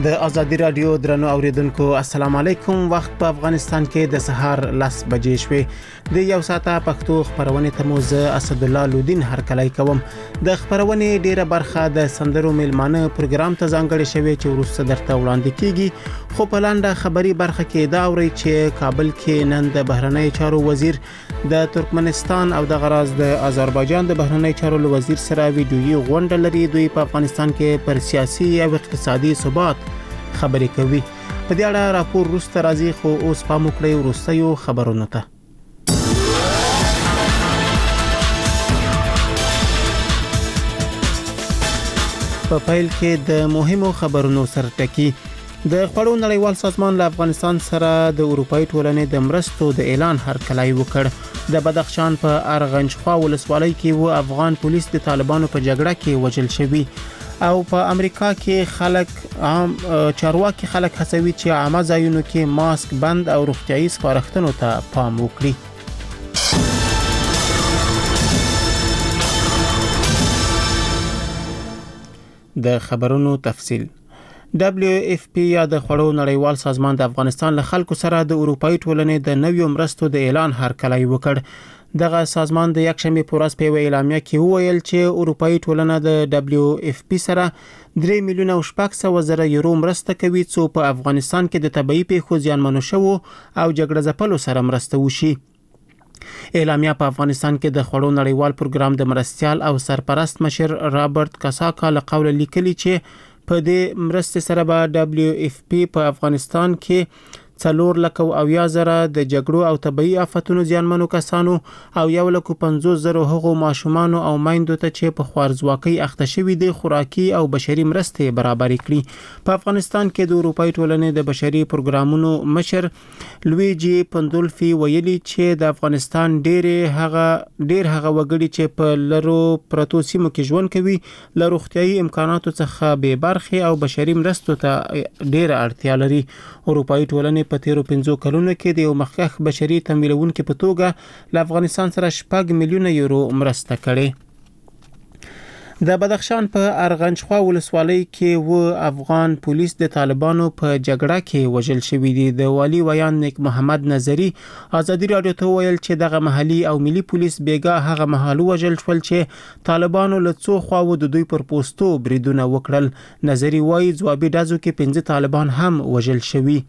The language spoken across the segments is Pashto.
د ازادي رادیو درنو اوریدونکو السلام علیکم. وخت په افغانستان کې د سهار 10 بجې شوې. د یو ساعته پښتو خبرونه ته مو زه اسد الله لودین هرکلی کوم. د خبرونه ډیره برخه د سندرو میلمانه پروګرام ته ځانګړې شوې چې وروسته درته وړاندې کیږي. خو په لاندې خبري برخه کې دا اوري چې کابل کې نن د بهرنی چارو وزیر د ترکمنستان او د غراز د آذربایجان د بهرنی چارو وزیر سره ویډیويي غونډه لري. دوی په افغانستان کې پر سیاسي او اقتصادي ثبات خبرې کوي. په دې اړه راپور وروسته راځي، خو اوس پام وکړئ وروستیو خبرونو ته. په پیل کې د مهمو خبرونو سره ټکی. د خوړو نړیوال سازمان له افغانستان سره د اروپאי ټولنې د مرستو د اعلان هرکلی وکړ. د بدخشان په ارغنجخوا ولسوالۍ کې و افغان پولیس د طالبانو په جګړه کې وژل شوی. او په امریکا کې خلک چارواکي خلک هڅوي چې عامه ځایونو کې ماسک بند او روغتیايي سپارښتنو ته پام وکړي. د خبرونو تفصیل. WFP یا د خوړو نړیوال سازمان د افغانستان له خلکو سره د اروپאי ټولنې د نویو مرستو د اعلان هرکلی وکړ. دغه سازمان د یکشنبه په ورځ په اعلامیه کې وویل چې اروپאי ټولنه د WFP سره 3 میلیونه او 600,000 یورو مرسته کوي څو په افغانستان کې د طبيعي پیښو زیانمنو شوو او جګړه ځپلو سره مرسته وشي. اعلامیه په افغانستان کې د خوړو نړیوال پروګرام د مرستيال او سرپرست مشر رابرټ کاساکا له قوله لیکلي چې په دې مرستې سره به WFP په افغانستان کې 4,50,000 د جګړو او طبيعي آفتونو زیانمنو کسانو او 1,50,000 هغو ماشومان او مایندو ته چې په خوارزواکۍ اخته شوي دي خوراکي او بشري مرستې برابر کړي. په افغانستان کې د اروپאי ټولنې د بشري پروګرامونو مشر لویجی پندولفي ویلي چې د افغانستان ډېر هغه وګړي چې په لرو پرتو سیمو کې ژوند کوي له روغتيايي امکاناتو څخه بې برخې او بشري مرستو ته ډېر اړتیا لري. اروپאי ټولنې په تیرو 5 کلونو کې د یو مخکښ بشري تمویلونکو په توګه له افغانستان سره 6 میلیونه یورو مرسته کړې. د بدخشان په ارغنجخوا ولسوالۍ کې و افغان پولیس د طالبانو په جګړه کې وژل شوی دي. د والی ویان نیک محمد نظری ازادي رادیو ته ویل چې دغه محلي او ملي پولیس بیګا هغه محلو وژل شول چې طالبانو له څو خواو د دوی پر پوسټو بریدونه وکړل. نظری وایي ځوابي ډزو کې 15 طالبان هم وژل شوی.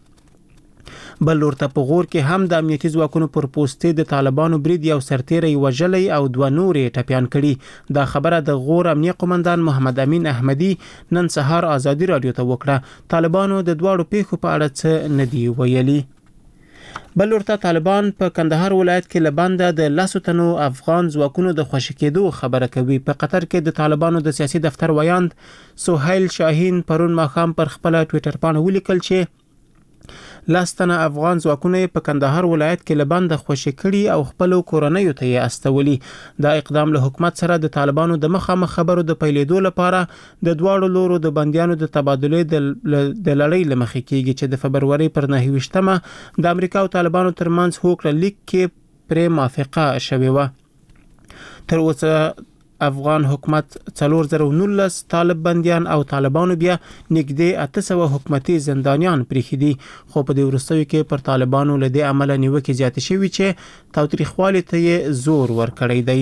بل ورته په غور کې هم د امنیتي ځواکونو پر پوسټې د طالبانو برید یو سرتیری وژلی او 2 نورې ټپيان کړي. دا خبره د غور امنیه قومندان محمد امین احمدی نن سهار ازادي رادیو ته وکړه. طالبانو د دوړو پیښو په اړه څه ندی ویلي. بل ورته طالبان په کندهار ولایت کې لبنده د 10 تنو افغان ځواکونو د خوشی کېدو خبره کوي. په قطر کې د طالبانو د سیاسي دفتر ویاند سهیل شاهین پرون ماښام پر خپل ټوئیټر باندې ولیکل چې 10 تنه افغان ځواکونه په کندهار ولایت کې لبنده خوشی کړي او خپل کورنۍ ته یې استولي. دا اقدام له حکومت سره د طالبانو د مخامخ خبرو د پیلېدو لپاره د دواړو لورو د بنديانو د تبادله د لړۍ لمخې کېږي چې د فبرवरी پر 9 د امریکا او طالبانو ترمنځ هوکړه لیک کې پر موافقه شوې و. تر اوسه افغان حکومت 419 طالب بنديان او طالبانو بیا نږدې 800 حکومتي زندانیان پریښي دي. خو په دې وروستیو کې پر طالبانو له دې عمله نیوکې زیاتې شوي چې تاوتریخوالي ته یې زور ورکړی دی.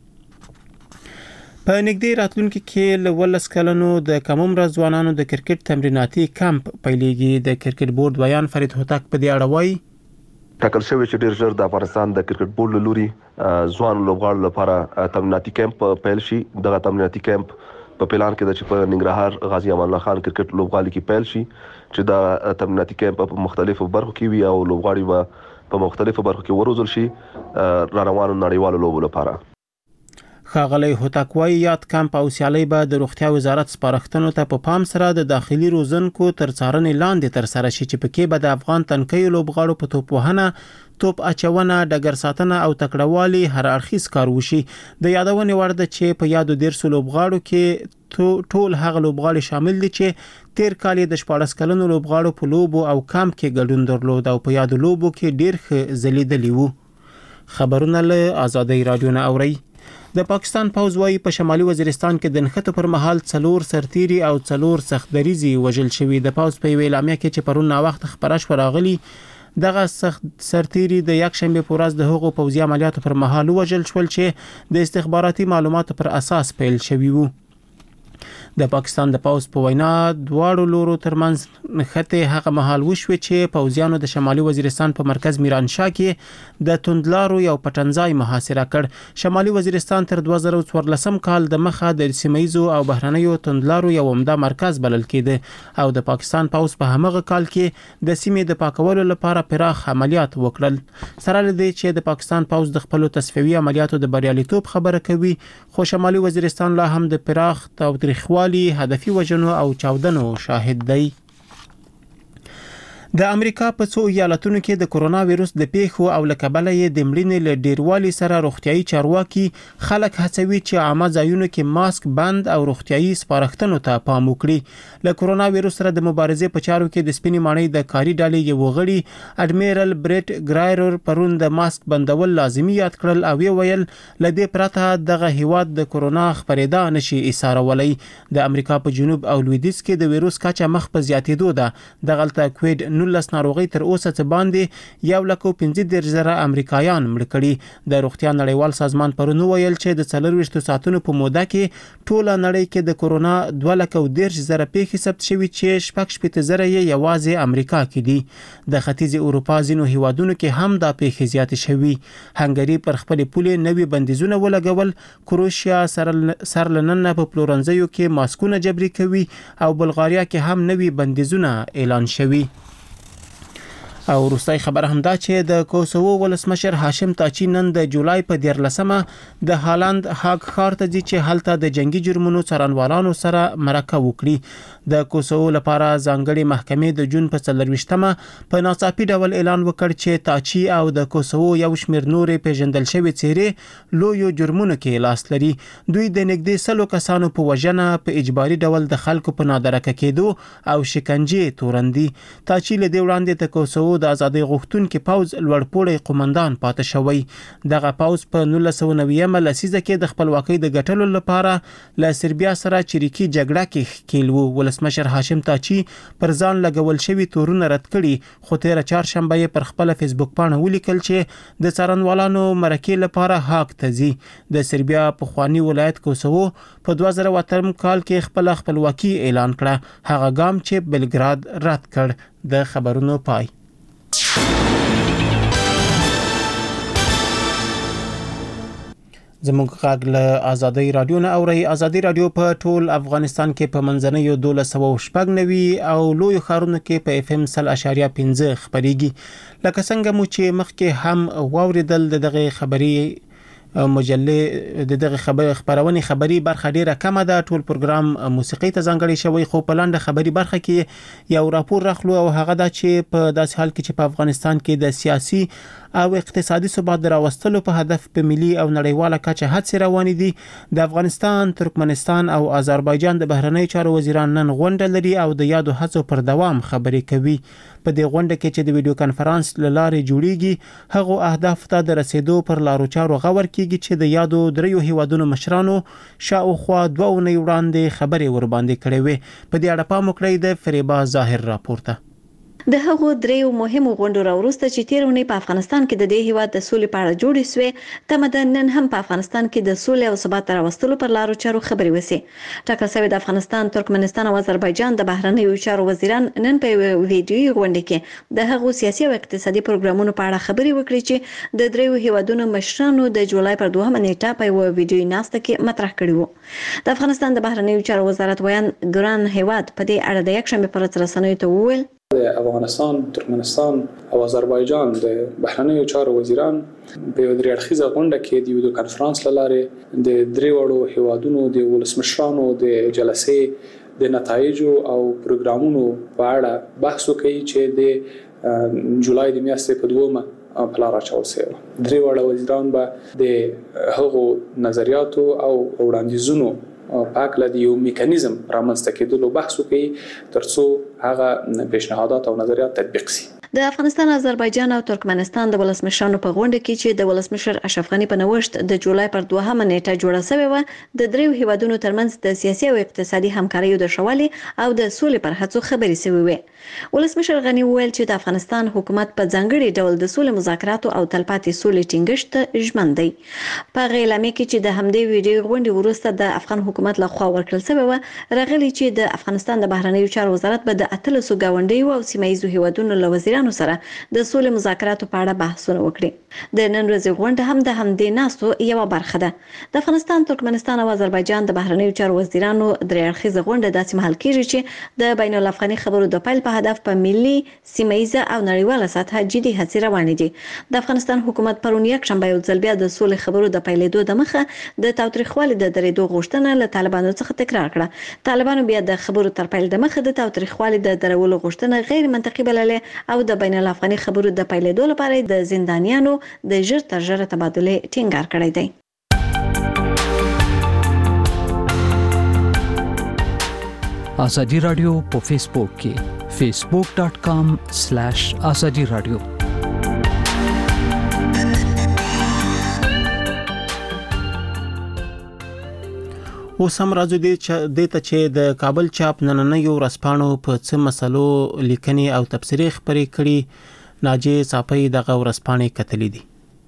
په نږدې راتلونکي کې له 12 کلنو د کم عمره ځوانانو د کرکټ تمریناتي کمپ پیلېږي. د کرکټ بورډ بیان فرید هوتک په دې اړه وایي ټاکل شوی چې ډیر ژر د افغانستان د کرکټ بورډ له لوري ځوان لوبغاړو لپاره تمریناتي کمپ پیل شي. دغه تمریناتي کمپ په پلان کې د چې په ننګرهار غازی امان الله خان کرکټ لوبغالي کې پیل شي چې دا تمریناتي کمپ په مختلفو برخو کې وي او لوبغاړي به په مختلفو برخو کې وروزل شي را روانو نړیوالو لوبو لپاره. ښاغلی هوتکوای یاد کمپ او سیالي به د روغتیا وزارت سپارښتنو ته په پام سره د داخلي روزنکو تر څارنې لاندې تر سره شي چې پکې به د افغان تنکیو لوبغاړو په توپ وهنه، توپ اچونه، ډګر ساتنه او تکړهوالي هر اړخیز کار وشي. د یادونې وړ ده چې په یادو 13 لوبغاړو کې ټول هغه لوبغاړي شامل دي چې تیر کال د 14 کلنو لوبغاړو په لوبو او کمپ کې ګډون درلود او په یادو لوبو کې ډیر ښه ځلیدلی وو. خبرونه له ازادي رادیو نه اوري. د پاکستان پوځ وايي په شمالي وزیرستان کې د نښتو پر مهال 4 سرتیري او 4 سختدریزي وژل شوي. د پوځ په ویل اعلامیه کې چې پرون وخت خبره شو راغلي دغه سخت سرتیري د یک شنبه په ورځ د هغو پوځي عملیاتو پر مهال وژل شول چې د استخباراتي معلوماتو پر اساس پیل شوي وو. د پاکستان د پوځ په وینا دواړو لورو ترمنځ نښتې هغه مهال وشوي چې پوځیانو د شمالي وزیرستان په مرکز میرانشاه کې د توندلارو یو پټنځای محاصره کړ. شمالي وزیرستان تر 2014 کال د مخه د سیمایزو او بهرنیو توندلارو یو عمده مرکز بلل کېده او د پاکستان پوځ په همغه کال کې د سیمې د پاکولو لپاره پراخ عملیات وکړل. سره لدې چې د پاکستان پوځ د خپل تصفیوي عملیاتو د بریالیتوب خبره کوي، خو شمالي وزیرستان لا هم د پراخ تاوتریخوالي هدفي وژنو او چاودنو شاهد دی. د امریکا په څو ایالتونو کې د کرونا وایروس د پیښو او لکبله یې د مړینې له ډیروالي سره روغتيایي چارواکي خلک هڅوي چې عامه ځایونو کې ماسک بند او روغتيایي سپارښتنو ته پام وکړي. له کرونا وایروس سره د مبارزې په چارو کې د سپینې ماڼۍ د کاري ډلې یو غړي اډمیرل بریټ ګرایرر پرون د ماسک بندول لازمي یاد کړل او ویل لدې پرته دغه هیواد د کرونا خبرېدا نشي ایثارولای. د امریکا په جنوب او لویدیځ کې د وایروس کچه مخ په زیاتېدو ده. دغلته کووید 19 ناروغي تر اوسه څه باندې 1,15,000 امریکایان مړ کړي. د روغتیا نړیوال سازمان پرون ویل چې د 24 ساعتونو په موده کې ټوله نړۍ کې د کرونا 2,13,000 پیښې ثبت شوي چې 6,000 یې یوازې امریکا کې دي. د ختیځ اروپا ځینو هیوادونو کې هم دا پیښې زیاتې شوي. هنګري پر خپل پولې نوي بندیزونه ولګول. کروشیا سرلنن په پلورنځیو کې ماسکونه جبري کوي او بلغاریا کې هم نوي بندیزونه اعلان شوي. او روسي خبر هم دا چې د کوسوو ولسمشر هاشم تاچی نن د جولای په 14مه د هالند هاګ ښار ته ځي چې هلته د جنگي جرمونو څارنوالانو سره مرکه وکړي. د کوسوو لپاره ځانګړي محکمې د جون په 24مه په ناڅاپي ډول اعلان وکړ چې تاچی او د کوسوو یو شمېر نورې پیژندل شوی چیرې لویو جرمونو کې لاس لري. دوی د نږدې 100 کسانو په وژنه په اجباري ډول د خلکو په نادرکه کېدو او شکنجې تورندي. تاچی له دې وړاندې د کوسوو د ازادي غوښتونکو پوځ لوړپوړی قومندان پاتې شوی. دغه پوځ په 1990 لسیزه کې د خپلواکۍ د ګټلو لپاره له سربیا سره چریکي جګړه کې کېل وو. ولسمشر هاشم تاچی پر ځان لګول شوی تورونه رد کړي، خو تیر چهارشنبه یې پر خپل فیسبوک باندې ولیکل چې د څارنوالانو مرکې لپاره هاګ ته ځي. د سربیا په خوانی ولایت کوسوو په 2008 کال کې خپل خپلواکي اعلان کړه، هغه ګام چې بلګراد رد کړ. د خبرونو پای. زموږ غږ له ازادي رادیو نه اوري. ازادي رادیو په ټول افغانستان کې په منځنیو 1290 او لوی ښارونو کې په FM 100.5 خبريږي. لکه څنګه مو چې مخکې هم واوریدل دغه خبري مجله دغه خبرونه خبري برخه ډیره کمه ده. ټول پروګرام موسیقي ته ځانګړی شوی، خو په لاندې خبري برخه کې یو راپور راخلو او هغه دا چې په داسې حال کې چې په افغانستان کې د سیاسي او اقتصادي ثبات راوستلو په هدف په ملي او نړیواله کچه هڅې روانې دي. د افغانستان، ترکمنستان او آذربایجان د بهرنی چارو وزیران نن غونډه لري او د یادو هڅو پر دوام خبرې کوي. په دې غونډه کې چې د ویډیو کانفرنس لارې جوړیږي، هغه اهداف ته د رسیدو پر لارو چارو غور کیږي چې د یادو دریو هیوادونو مشرانو شاوخوا 2 اونۍ وړاندې خبرې ور باندې کړې وې. په دې اړه پام وکړئ د فریبا ظاهر راپورته. د هغو دریو مهمو غونډو راوروسته چې تیرونه په افغانستان کې د دې هیواد د سولې په اړه جوړې سوې، تمدن نن هم په افغانستان کې د سولې او ثبات راوستلو پر لارو چارو خبرې وسی. ټاکل شوی د افغانستان، ترکمنستان او آذربایجان د بهرنیو چارو وزیران نن په ویډیوي غونډه کې د هغو سیاسي او اقتصادي پروګرامونو په اړه خبرې وکړي چې د دریو هیوادونو مشرانو د جولای پر 2 نیټه په ویډیوي ناسته کې مطرح کړي وو. د افغانستان د بهرنیو چارو وزارت ویان ګران هیواد په دې اړه د یک شنبه پر ورځ رسنیو ته وویل د افغانستان، ترکمنستان او آذربایجان د بهرنیو چارو وزیران په یو درېړخیزه غونډه کې د ویډیو کانفرنس لاره د درې وړو هیوادونو د ولسمشرانو د جلسې د نتایجو او پروګرامونو په اړه بحث وکړي چې د جولای د میاشتې په 2 په لار اچول شوی. درې وړو وزیران به د هغو نظریاتو او وړاندیزونو پاکله د یو میکانیزم رامنځته کېدلو بحث وکړي ترڅو هغه پیشنهادات او نظریات تطبیق شي. د افغانستان، آذربایجان او ترکمنستان د ولسمشرانو په غونډه کې چې د ولسمشر اشرف غنی په نوښت د جولای پر 2 نیټه جوړه شوې و، د دریو هیوادونو ترمنځ د سیاسي او اقتصادي همکاریو د شوالي او د سولې پر هڅو خبرې شوې وې. ولسمشر غنی وویل چې د افغانستان حکومت په ځانګړي ډول د سولې مذاکراتو او تلپاتې سولې ټینګښت ته ژمن دی. په اعلامیه کې چې د همدې ویډیو غونډې وروسته د افغان حکومت لخوا ورکړل شوی و، راغلی چې د افغانستان د بهرنیو چارو وزارت به د 13 ګاونډیو او سیمایي هیوادونو له وزیرانو سره د سولې مذاکراتو په اړه بحثونه وکړي. د نن ورځې غونډه هم د همدې ناستو یوه برخه ده. د افغانستان، ترکمنستان او آذربایجان د بهرنیو چارو وزیرانو درې اړخیزه غونډه داسې مهال کیږي چې د بین الافغاني خبرو د پیل په هدف په ملي، سیمایي او نړیواله سطحه جدي هڅې روانې دي. د افغانستان حکومت پرون یکشنبه یو ځل بیا د سولې خبرو د پیلېدو د مخه د تاوتریخوالي د درېدو غوښتنه له طالبانو څخه تکرار کړه. طالبانو بیا د خبرو تر پیل د مخه د تاوتریخوالي د درولو غوښتنه غیر منطقي بللې او د بین الافغاني خبرو د پیلېدو لپاره د زندانیانو د ژر تر ژره تبادله ټینګار کړی دی. آزادی رادیو په فیسبوک کې facebook.com/azadi radio. اوس هم راځو دې ته چې د کابل چاپ نننیو ورځپاڼو په څه مسلو لیکنې او تبصرې خپرې کړي. ناجیه صافی دغه ورځپاڼې کتلې دي.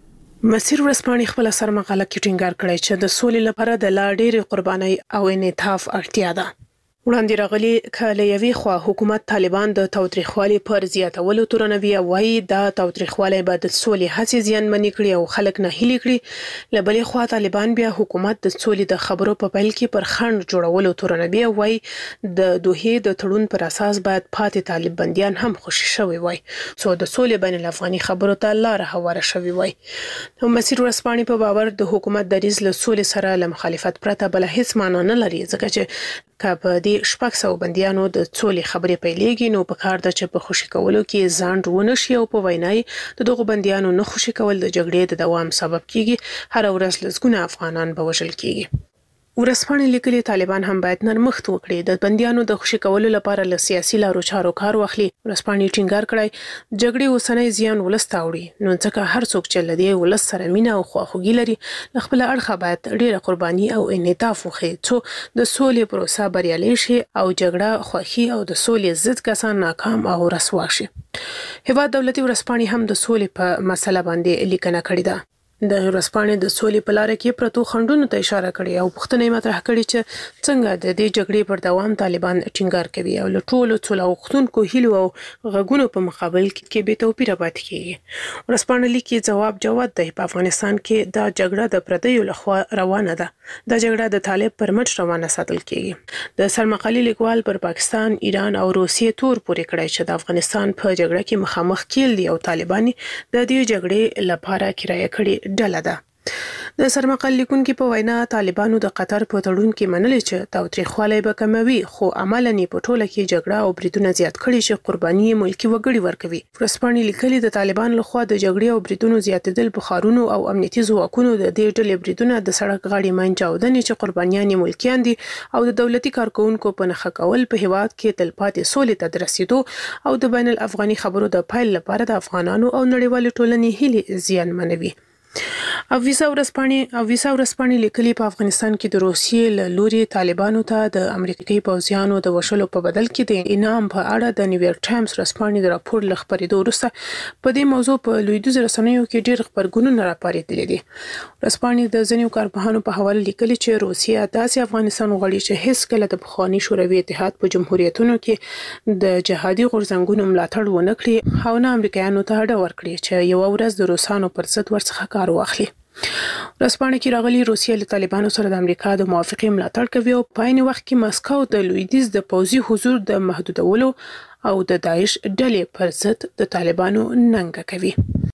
مسیر ورځپاڼې خپل سرمقاله کې ټینګار کړی چې د سولې لپاره د لا ډېرې قربانۍ او انعطاف اړتیا ده. وړاندې راغلي کله یوې خوا حکومت طالبان د تاوتریخوالي پر زیاتولو تورنوي او وايي دا تاوتریخوالي به د سولې هڅې زیانمنې کړي او خلک نه هیلي کړي. له بلې خوا طالبان بیا حکومت د سولې د خبرو په پیل کې پر خنډ جوړولو تورنوي او وايي د دوحې د تړون پر اساس باید پاتې طالب بنديان هم خوشي شوي وای څو د سولې بین الافغاني خبرو ته لار هواره شوي وای. نو مسیر ورځپاڼې په باور د حکومت دریځ له سولې سره له مخالفت پرته بل هیڅ معنی نه لري، ځکه چې کله د 600 بنديانو د سولې خبرې پیلېږي نو په کار د چې په خوشي کولو کې ځان ونه شي او په وینای د دغه بنديانو نه خوشي کول د جګړې د دوام سبب کیږي. هر ورځ لږونه افغانان به وژل کیږي. ورځپاڼې لیکلي طالبان هم باید نرمښت وکړي، د بنديانو د خوشي کولو لپاره له سیاسي لارو چارو کار واخلي. ورځپاڼې ټینګار کړی جګړې اوسنۍ زیان ولست اوړي، نو ځکه هر څوک چې لدی ولست سره مینه او خواخوږي لري له خپل اړخه باید ډېره قرباني او انعطاف وکړي څو د سولې پروسه بریالي شي او جګړه خوښي او د سولې ضد کسان ناکام او رسوا شي. هیواد دولتي ورځپاڼې هم د سولې په مسله باندې لیکنه کړې ده. د ورځپاڼې د سولې په لار کې پرتو خنډونو ته اشاره کړې او پوښتنه مطرح کړې چې څنګه د دې جګړې پر دوام طالبان ټینګار کوي او له ټولو څلوختونکو هیلو او غږونو په مقابل کې به توپیر پاتې کیږي. ورځپاڼې لیکي جواب دی. په افغانستان کې دا جګړه د پردیو لخوا روانه ده. دا جګړه د طالب پر مټ روانه ساتل کیږي. د سرمقالي لیکوال پر پاکستان، ایران او روسیې تور پورې کړی چې د افغانستان په جګړه کې مخامخ کېل دي او طالبان د دې جګړې لپاره کرایه کړي ډله ده. د سرمقال لیکونکو په وینا طالبانو د قطر په تړون کې منلي چې تاوتریخوالی به کموي، خو عملاً په ټوله کې جګړه او بریدونه زیات کړي چې قرباني ملکی وګړي ورکوي. ورځپاڼې لیکلي د طالبان لخوا د جګړې او بریدونو زیاتېدل په ښارونو او امنیتي ځواکونو د دې ډلې بریدونه د سړک غاړې منځ چاودنې چې قربانیان ملکیان دي او د دولتي کارکونکو په نښه کول په هیواد کې تلپاتې سولې ته د رسیدو او د بین الافغاني خبرو د پیل لپاره د افغانانو او نړیوال ټولنې هیلې زیانمنوي. او ویسا ورځپاڼې لیکلي په افغانستان کې د روسیې له لوري طالبانو ته د امریکایي پوځیانو د وشلو په بدل کې د انعام په اړه د نیویارک ټایمز ورځپاڼې د راپور له خپرېدو وروسته په دې موضوع په لویدیځ رسنیو کې ډېر خبرګونونه راپارېدلي دي. ورځپاڼې د ځینو کارپوهانو په حواله لیکلي چې روسیه داسې افغانستان غواړي چې هیڅکله د پخواني شوروي اتحاد په جمهوریتونو کې د جهادي غورځنګونو ملاتړ ونه کړي او نه امریکایانو ته اډه ورکړي چې یو ورځ د روسانو پر ضد ورڅخه کار واخلي. ورځپاڼې کې راغلي روسیه له طالبانو سره د امریکا د موافقې ملاتړ کوي او په عین وخت کې مسکو د لویدیځ د پوځي حضور د محدودولو او د داعش ډلې پر ضد د طالبانو ننګه کوي.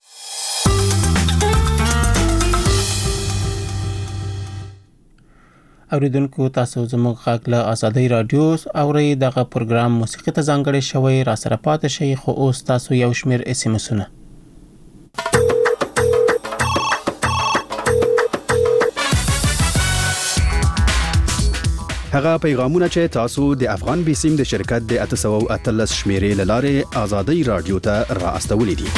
اوریدونکو تاسو زموږ غږ له آزادۍ رادیو اورئ. دغه پروګرام موسیقي ته ځانګړی شوی، را سره پاتې شئ. خو اوس تاسو یو شمېر SMS-ونه. هغه پیغامونه چې تاسو د افغان بیسیم د شرکت د 813 شمیرې لاره آزادی رادیو ته را استولې دي.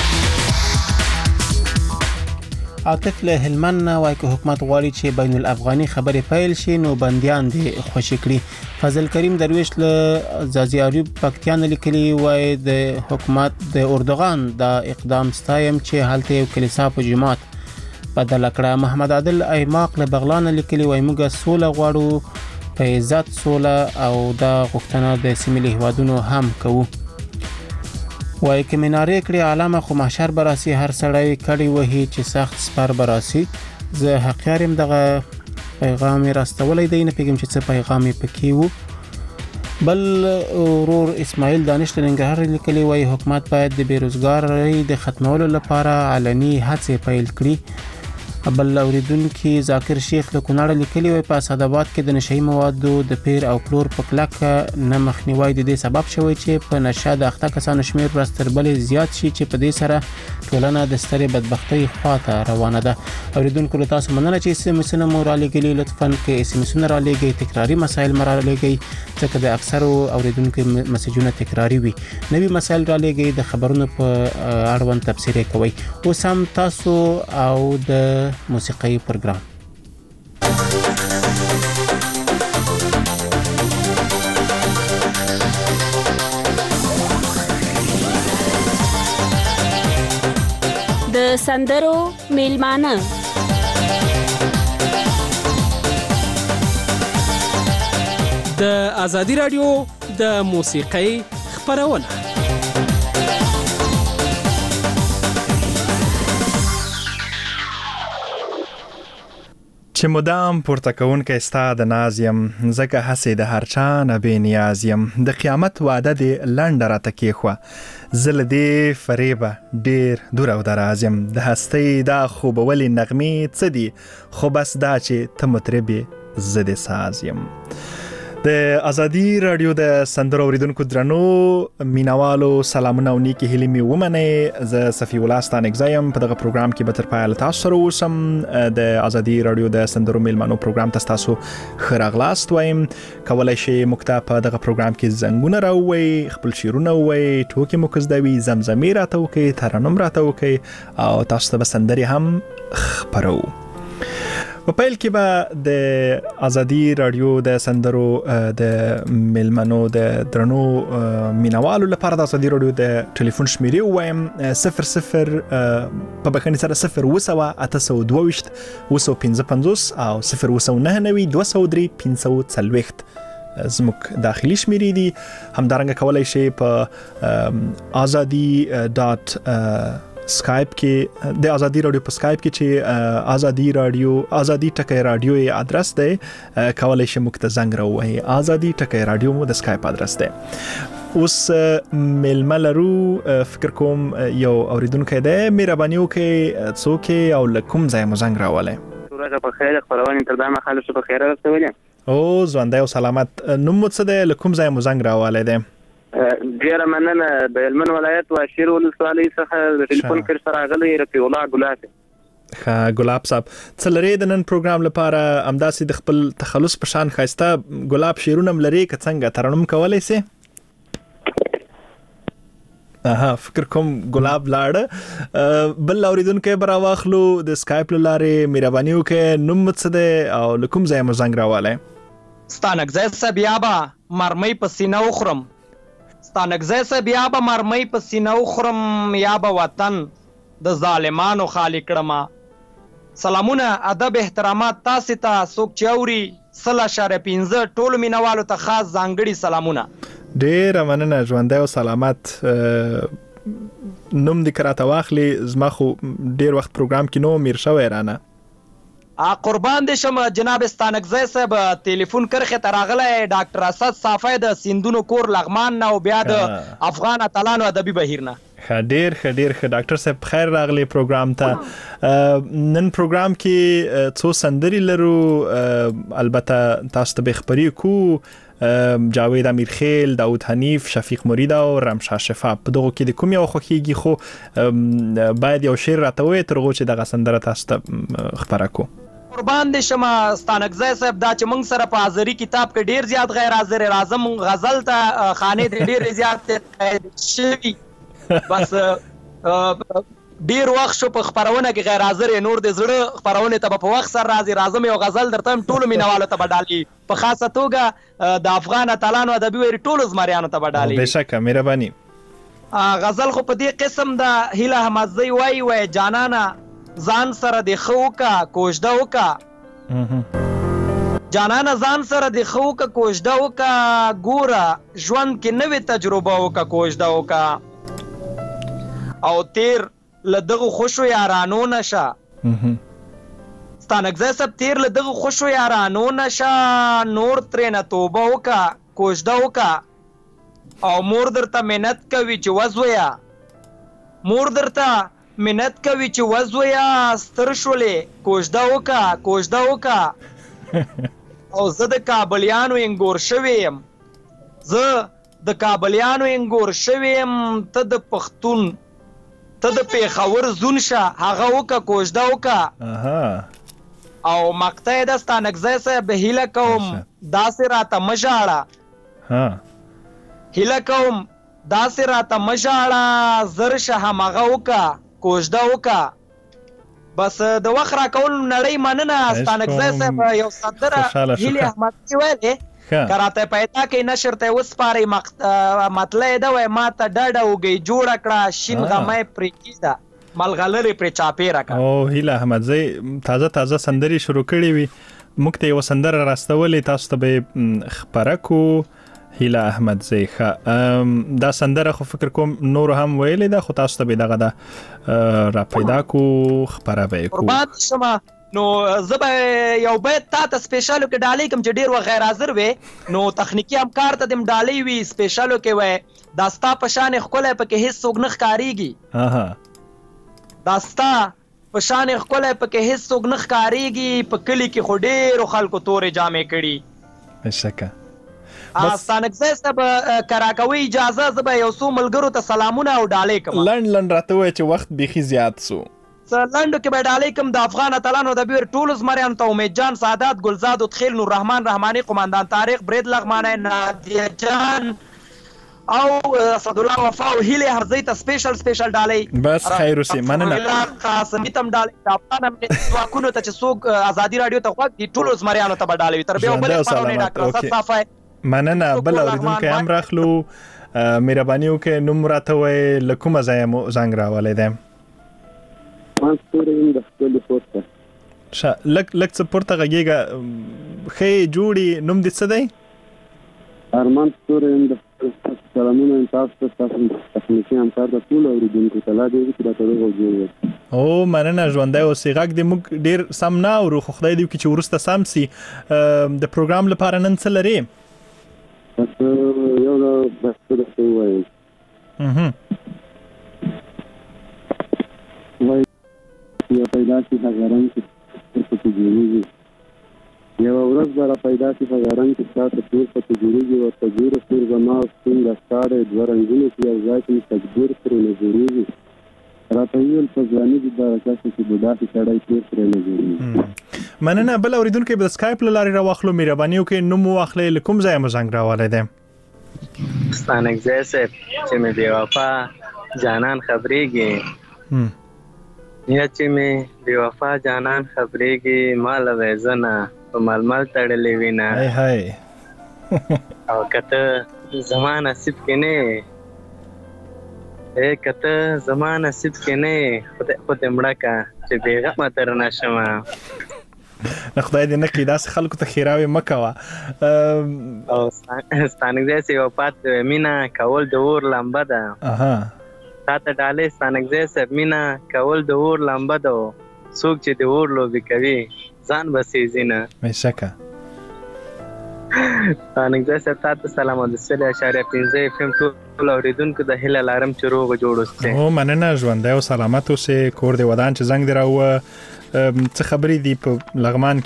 عاطف له هلمند وایي که حکومت غواړي چې بین الافغاني خبرې پیل شي نو بنديان دي خوشي کړي. فضل کریم درویش له زازی ایوب پکتیان لیکلي وایي د حکومت د اردوغان د اقدام ستایم چې هلته یو کلیسا په جماعت بدل کړه. محمد عادل ایماق له بغلان لیکلي وایي موږ سوله غواړو په عزت سوله او د غوښتنه د سیمې هیوادونو هم کوو. وایي که منارې کړي علامه خو محشر براسي هر سړی کړي وهي چې سخت سپر براسي. زه حقیارم دغه پیغام راستولې دی نه پیغام چې څه پیغام پکې وو. بل ورور اسماعیل دانش لنګهر لیکلي وایي حکومت باید د بیروزګاری د ختمولو لپاره علني هڅې پیل کړي. بل اوریدونکو ذاکر شیخ له کونړ لیکلي وي په اسداباد کې د نشئی موادو د پیر او پلور په کلک نه مخنیوي د دې سبب شوی چې په نشه د اخته کسانو شمیر ورستربلې زیات شي چې په دې سره ټولنه د سترې بدبختی خواته روانه ده. اوریدونکو له تاسو مننه چې سمسونه مو را لګلی لطفاً کې سمسونه را لګي تکراری مسایل مرا لګي ځکه د اکثرو اوریدونکو مسیجونه تکراری وي. نوی مسایل را لګي د خبرونو په اړوند تفسیر کوي. اوس هم تاسو او د موسیقي پروګرام د سندرو میلمانه د آزادی رادیو د موسیقي خبرونه چې مدام پورته کوونکی ستا د ناز یم ځکه هسې د هر چا نه بې نیاز یم د قیامت وعده دې لنډه راته کېښوه زه له دې فریبه ډېر دور او دراز یم د هستۍ دا خوبولې نغمې څه دي خو بس دا چې ته مطرب یې زه دې ساز یم. د آزادی رادیو د سندرو اوریدونکو درنو مینوالو سلامونه او نیکی هیلې مې ومنئ. زه صفی الله ستانکزی یم. په دغه پروګرام کې به تر پایه له تاسو سره اوسم. د آزادی رادیو د سندرو میلمانو پروګرام ته تاسو ښه راغلاست وایم. کولی شئ موږ ته په دغه پروګرام کې زنګونه راووئ خپل شعرونه ووایئ ټوکې مو که زده وي زمزمې راته وکړئ ترنم راته وکړئ او تاسو ته به سندرې هم خپرو. په پیل کې به د آزادی رادیو د سندرو د میلمنو د درنو مینوالو لپاره د آزادی رادیو د ټلیفون شمیرې ووایم 00 په بخښنې سره 0 822 او 099 203 540 زموږ داخلي شمیرې دي. همدارنګه کولی شئ په آزادی ډاټ سکایپ کې د آزادی رادیو په سکایپ کې چې آزادی رادیو آزادی ټکی رادیو یې ادرس دی کولی شئ موږ ته زنګ راووهئ. آزادی ټکی رادیو مو د سکایپ ادرس دی. اوس میلمه لرو فکر کوم یو اوریدونکی دی مهرباني وکړئ څوک او له کوم ځای مو زنګ راولی؟ ورځ په خیر خپرونې تر دا مهاله څه په خیر رسولې او ژوندی او سلامت. نوم مو څه دی له کوم ځای مو زنګ راولی دی؟ ډیره مننه د هلمند ولایت واشیر ولسوالۍ څخه د ټلیفون کې سره راغلی رفیع الله ګلاب. ښه ګلاب صاحب څه لرئ د نن پروګرام لپاره همداسې د خپل تخلص په شان ښایسته ګلاب شعرونه هم لرئ که څنګه ترنم کولی سئ؟ فکر کوم ګلاب لاړه. بل اوریدونکی به راواخلو د سکایپ له لارې مهرباني وکړئ نوم مو څه دی او له کوم ځای مو زنګ راولی؟ ستانکزی صاحب یا به مرمۍ په سینه وخورم ستانکزی صاحب یا به مرمۍ په سینه وخورم یا به وطن د ظالمانو خالی کړمه. سلامونه ادب احترامات تاسې ته څوک چې اوري 0.15 ټولو مینوالو ته خاص ځانګړي سلامونه. ډېره مننه ژوندی او سلامت. نوم دې که راته واخلي زما خو ډېر وخت پروګرام کې نو میر شوی رانه. قربان دې شم جناب ستانکزی صاحب ټلیفون کرښې ته راغلی ډاکټر اسد صافی د سیندونو کور لغمان نه او بیا د افغان اتلانو ادبي بهیر نه. ډېر ښه ډاکټر صاحب خیر راغلی پروګرام ته. نن پروګرام کې څو سندرې لرو البته تاسو ته به خبرې کوو جاوید امیرخیل داود حنیف شفیق مرید او رمشا شفا. په دغه کې د کوم یو خوښیږي خو باید یو شعر راته ووایئ تر هغو چې دغه سندره تاسو ته خپره کو. قربان دي شمه ستانکزی صاحب دا چې موږ سره په حاضري کتاب کې ډیر زیات غیر حاضر راځم غزل ته خانه دې ډیر زیات شوی بس ډیر وخت شو په خبرونه کې غیر حاضر نور د زړه خبرونه ته په وخت سره راځي راځم یو غزل درته ټولو مینوالو ته بدالي په خاصه توګه د افغان اتلانو ادبي ویری ټولو زمریانو ته بدالي بشکه مهرباني غزل خو په دې قسم د هیله احمدزی وای جانانا ځان سره د خوکا کوژده وکا جانانا ځان سره د خوکا کوژده وکا ګوره ژوند کې نوې تجربه وکا کوژده وکا او تیر لدغه خوشو یارانو نشه ستانکزی صاحب تیر لدغه خوشو یارانو نشه نور ترې نه توبه وکا کوژده وکا او مور درته منت کوي چې وزویا مور درته منت کوي چې وزویا ستر شولې کوژده وکا او زه د کابلیانو انګور شویم ته د پښتون ته د پیښور زون شه هغه وکا کوژده وکا او مقطع د ستانکزی صاحب هیله کوم داسې راته مژاړه هیله کوم داسې راته مژاړه زر شه همغه وکا کوژده وکا بس د وخت را کول نړۍ مننه ستانکزی صاحب یو سندره هیلې احمدزی ویلې کراته پیدا کې نشر ته وسپاري مطلع ده وای ما ته ډډه وګي جوړ کړه شین غمې پرې کیدا ملغلره پرې چاپې راکا او هیله احمدزی تازه سندري شروع کړې وي موږ ته یو سندره راستولې تاسو ته به خبره کو هیله احمدزی دا سندره خو فکر کوم نور هم ویلې ده خو تاسو ته به دغه ده را پیدا کو خبره به کو قربان شمه نو زبه یو بیت تا ته سپیشالو کې ډالې کوم چې ډیر و غیر حاضر وي نو تخنیکی همکار ته دم ډالې وي سپیشالو کې وي داستا پشان خپل پکې هیڅ سوګنخ کاریږي داستا پشان خپل پکې هیڅ سوګنخ کاریږي په کلی کې خو ډیر خلکو تورې جامې کړي بشکه ستانکزی صاحب کراکوي اجازه زبه یو څو ملګرو ته سلامونه او ډالې کوم لند راته وای چې وخت بيخي زیات سو لندو کې به ډالې کوم د افغان اتلانو د بیر ټولو زمریان ته امید جان سعادت ګلزاد تخیل نور رحمان رحمانی قومندان طارق برید لغمانه نادیه جان او اسد الله وفا او هیله هرزی ته سپیشل ډالې بس خیر وسی مننه قاسمی تم ډالې د افغان امنیت واکونو ته چې څوک ازادي رادیو ته خوښ دي ټولو زمریانو ته ډالې تر به بل خبرونه ډاکټر اسد صافای مننه بل اوریدونکو هم راخلو مهرباني وکړئ نوم راته وای لکوم ځای مو زنګ راولې ده مانستورین د خپل پورته لک څه پورته غږیږي خې جوړي نوم دې څه دی ارمان ستورین د سلامونه تاسو ته تخنیکی همکار د ټول اوریدونکو ته لا دې چې دا ټول وګورئ او مننه ژوندۍ اوسې غږ دې موږ ډیر سم نه اورو خو خدای دې چې ورسته سم سي د پروګرام لپاره نن څه لري یو دا بس ته وایي یا پیدا شي هغارن چې په تجربه یو ورځ به را پیدا شي هغارن چې تاسو ټول په تجربه او تجربه سره بنا څنګه ستاره د رنگونو کې یو ځای کې تدبیر سره نظریږي راته ویل په ځاني د راکاسي چې بډاتي سړی کې سره نظریږي مننه بل اوریدونکو په سکایپ لاري راوخلو مهرباني وکړئ نو مو واخلې لکم ځای مزنګ راواله ده ستانکزی صاحب چې مې دی وفا جانان خبرېږي یا چې مې دی وفا جانان خبرېږي مال وزنه په ململ تړلې وینا هاي او کته زمان نصیب کې نه کته زمان نصیب کې نه خود مړه کا چې بیغه متر نشم خدای دې نه کړي داسې خلکو ته خیراوي مکوه او ستانکزی صاحب وفات مینا کول د اور لمبه ده تاته ډالې ستانکزی صاحب مینا کول د اور لمبه ده څوک چې د اور لوبي کوي ځان بسیږي نه مشکه ستانکزی صاحب تاسو سلام او د 3.15 اف ام ټول اوریدونکو د هله لارم چې روغ جوړ اوسئ او مننه ژوندۍ او سلامت اوسئ کور دی ودان چې زنګ دراو څه خبرې دي په لغمان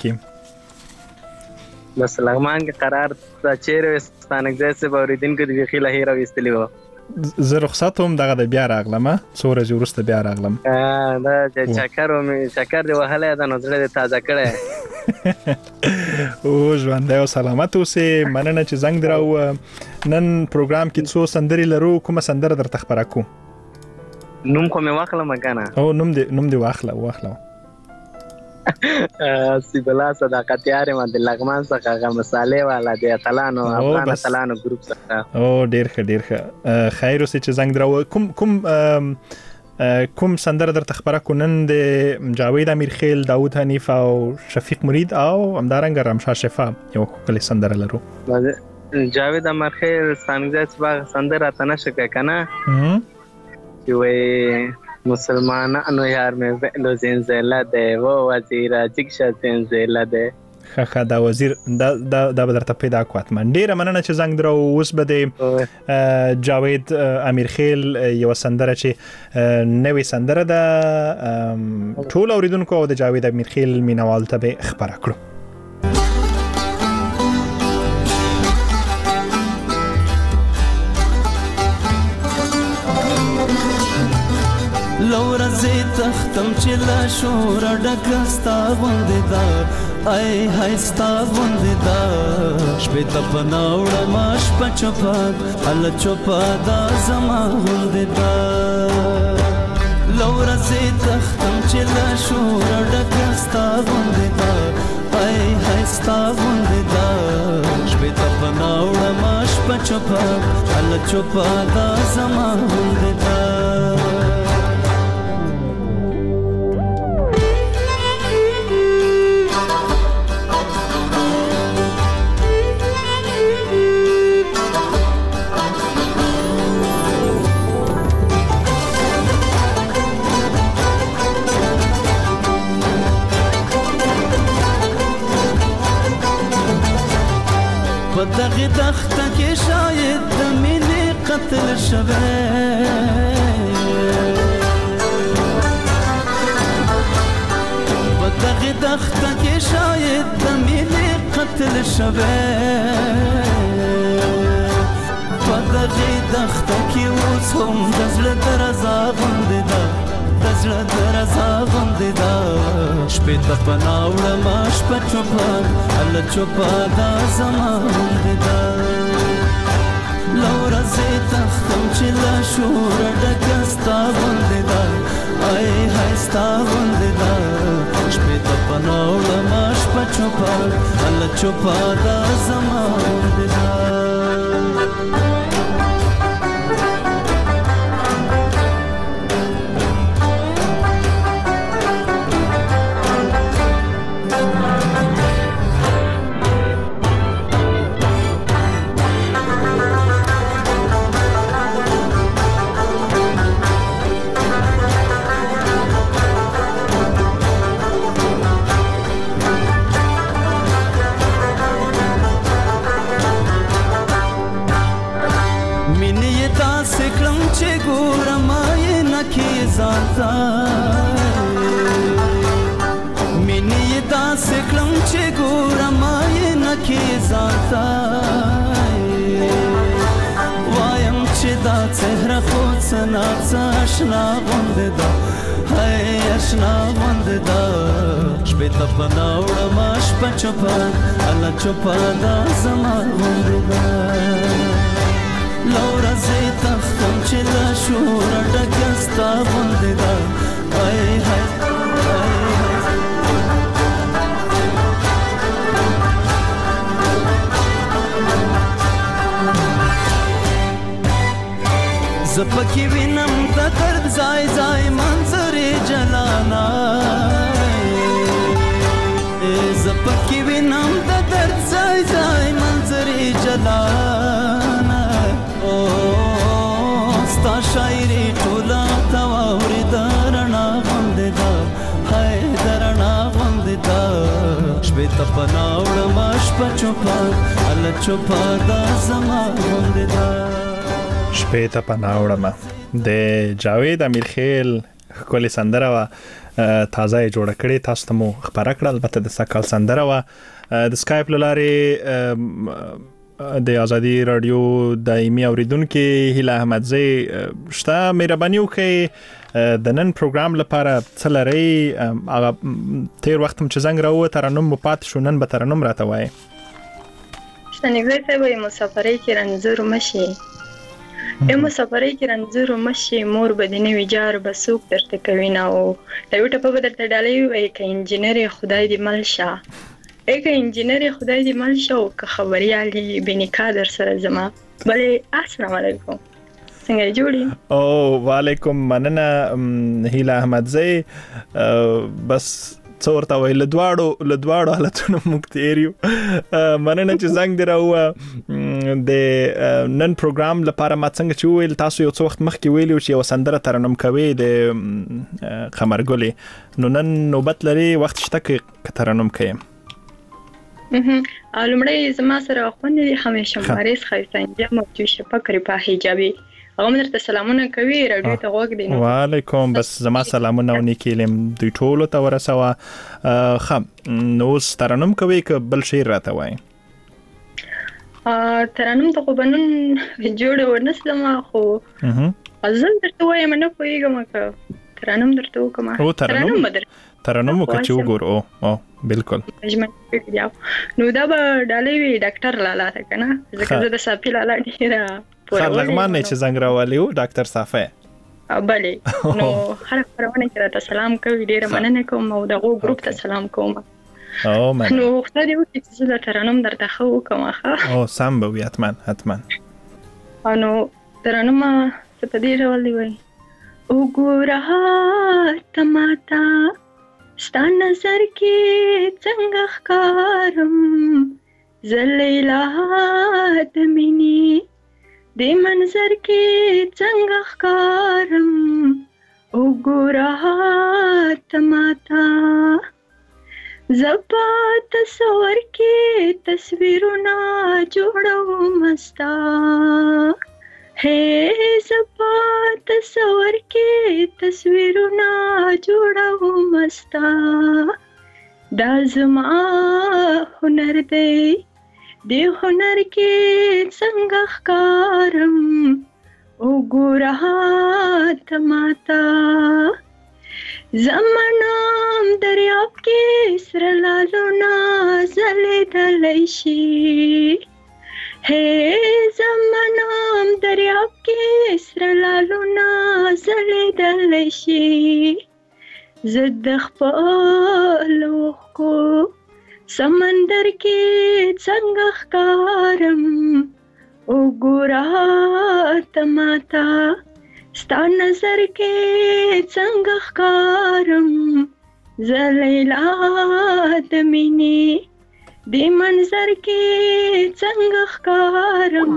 کې بس لغمان کې قرار چیرې ستانکزی صاحب اوریدونکو د خیله هیره وستلی و زه رخصت هم دغه د بیا راغلم څو ورځې وروسته بیا راغلم دا چکر دی وهلی د نو زړه دې تازه کړی او ژوند او سلامت اوسه. مننه چې زنګ دراو. نن پروګرام کې څو سندري لرو، کومه سندره درته خبره کو؟ نوم خو مې واخله مګنه. او نوم دې واخله. سیبلا صداقت یاره ما د لغمان څخه غا مصالح والا د اتلانو افغان اتلانو ګروپ څخه. او ډیر ښه خیر اوسه چې زنګ دراو. کوم سندره درته خبره کو؟ نن د جاوید امیرخیل، داوود حنیف او شفیق مرید او همدارنګه رمشا شفا یو کلی سندره لرو. جاوید امیرخیل څنګه باغ سندره تنشکه کنه چې وای مسلمانانو یار مې ویلو زنزله ده و وزیر جګشه زنزله ده. خخه دا وزیر دا به درته پیدا کوات. من ډیره مننه چې زنګ درو. اوس به د جاوید امیرخیل یو سندره چې نوې سندره ده ټول اوریدونکو او د جاوید امیرخیل مینوال ته به خبره کړو. لورا زی تختم چې لا شور ډکستا غوندې دا ای هستا غوندې دا شپې ته پناوړه ماش پچپا ال چوپا دا زما غوندې دا لورا زی تختم چې لا شور ډکستا غوندې دا ای هستا غوندې دا شپې ته پناوړه ماش پچپا ال چوپا دا زما غوندې دا دغه دخته کې شاید د مینې قتل شوه دغه دخته کې شاید د مینې قتل شوه دغه دخته کې اوس هم د زړه درزا غوندې ده د زړه درزا غوندې ده شپې ته پناوړه ما شپه چوپه هله چوپه دا زما غوندې ده لوره زه تختم چې له شوره ډکه ستا غوندې ده ای های ستا غوندې ده شپې ته پناوړه ما شپه چوپه هله چوپه دا زما غوندې ده مینې داسې کړم چې ګورم یې نه کې ځانته وایم چې دا څهره خو څه ناڅه اشنا غوندې ده هی اشنا غوندې ده شپې ته پناه وړمه شپه چوپه هله چوپه دا زما غوندې ده لوره زه تختم چې له شوره ډکه ستا غوندې ده زه پکې وینم د درد ځای ځای منظرې جلانا زه پکې وینم د درد ځای ځای منظرې جلانا ستا شاعري ټوله ته واورې د رڼا غوندې ده هی د رڼا غوندې ده شپې ته پناه وړمه شپه چوپه هله چوپه دا زما غوندې ده شپې ته پناه وړمه د جاوید امیرخیل ښکلې سندره وه تازه یې جوړه کړې تاسو ته مو خپره کړه البته د سږ کال سندره وه د سکایپ له لارې د ازادي رادیو دایمي اوریدونکو هیله احمدزی شته مهرباني وکړئ د نن پروګرام لپاره څه لري هغه تیر وخت چې زنګ راووت ترنم مو پات شو نن به ترنم راته وایي شتنګزی ته وایي مسافرۍ کې رنځور مشي مسافرۍ کې رنځور مشي مور به د نوي جار به څوک درته کوي نه او د یو ټپه به درته ډالۍ وایي که انجینر خدای دې مل شه که انجینر خدای دې مل شه او که خبریال بېنکا در سره زما بلې السلام علیکم څنګه جوړی او وعلیکم مننه هیله احمدزی بس څورته وای لدواړو حالتونو موږ تیریو مننه چې زنګ دی راووه د نن پروګرام لپاره ما څنګه چې ویل تاسو یو څه وخت مخکې ویلو چې یو سندره ترنم کوي د قمرګلې نو نن نوبت لري وخت شته کې ترنم کوي لومړی زما سره خوند دي همیشه مریض خایسته انجام او شپه په حجابي هغه مرته سلامونه کوي رادیو ته غوږ دی وعلیکم بس زما سلامونه او نیکیلم دوی ټولو ته ورسوه خم نو ترنم کوي که بل شعر راته وایي ترنم ته خو بنون جوړ ورنسلم خو غزل درته وایم نه پوهېږم که ترنم درته وکړم ترنم وکړه چې وګورو او بالکل نو دا به ډالۍ وي ډاکټر لالا ته که نه ځکه زه د صافي لالا ډېره لغمان نه چې زنګ راولی و ډاکټر صافی بلې نو هر خپرونه کې راته سلام کوي ډېره مننه کوم او دغو ګروپ ته سلام کوم نو خدای دې وکړي چې زه د ترنم درته ښه وکړم او سم به وي حتما نو ترنم څه په دې ډول دی وایي وګوره ته ماته ستا نظر کې څنګه ښکارم زه لیلا د مینې دې منظر کې څنګه ښکارم وګوره ته ماته زه په تصور کې تصویرونه جوړوم ستا زه په تصور کې تصویرونه جوړوم ستا دا زما هنر دی دې هنر کې څنګه ښکارم وګوره ته ماته زمانام دریاب کې سره لالونه ځلېدلی شي زمانام دریاب کې سره لالونه ځلېدلی شي زه د خپلو اوښکو سمندر کې څنګه ښکارم وګوره ته ماته ستا نظر کې څنګه ښکارم زه لیلا د مینې دې منظر کې څنګه ښکارم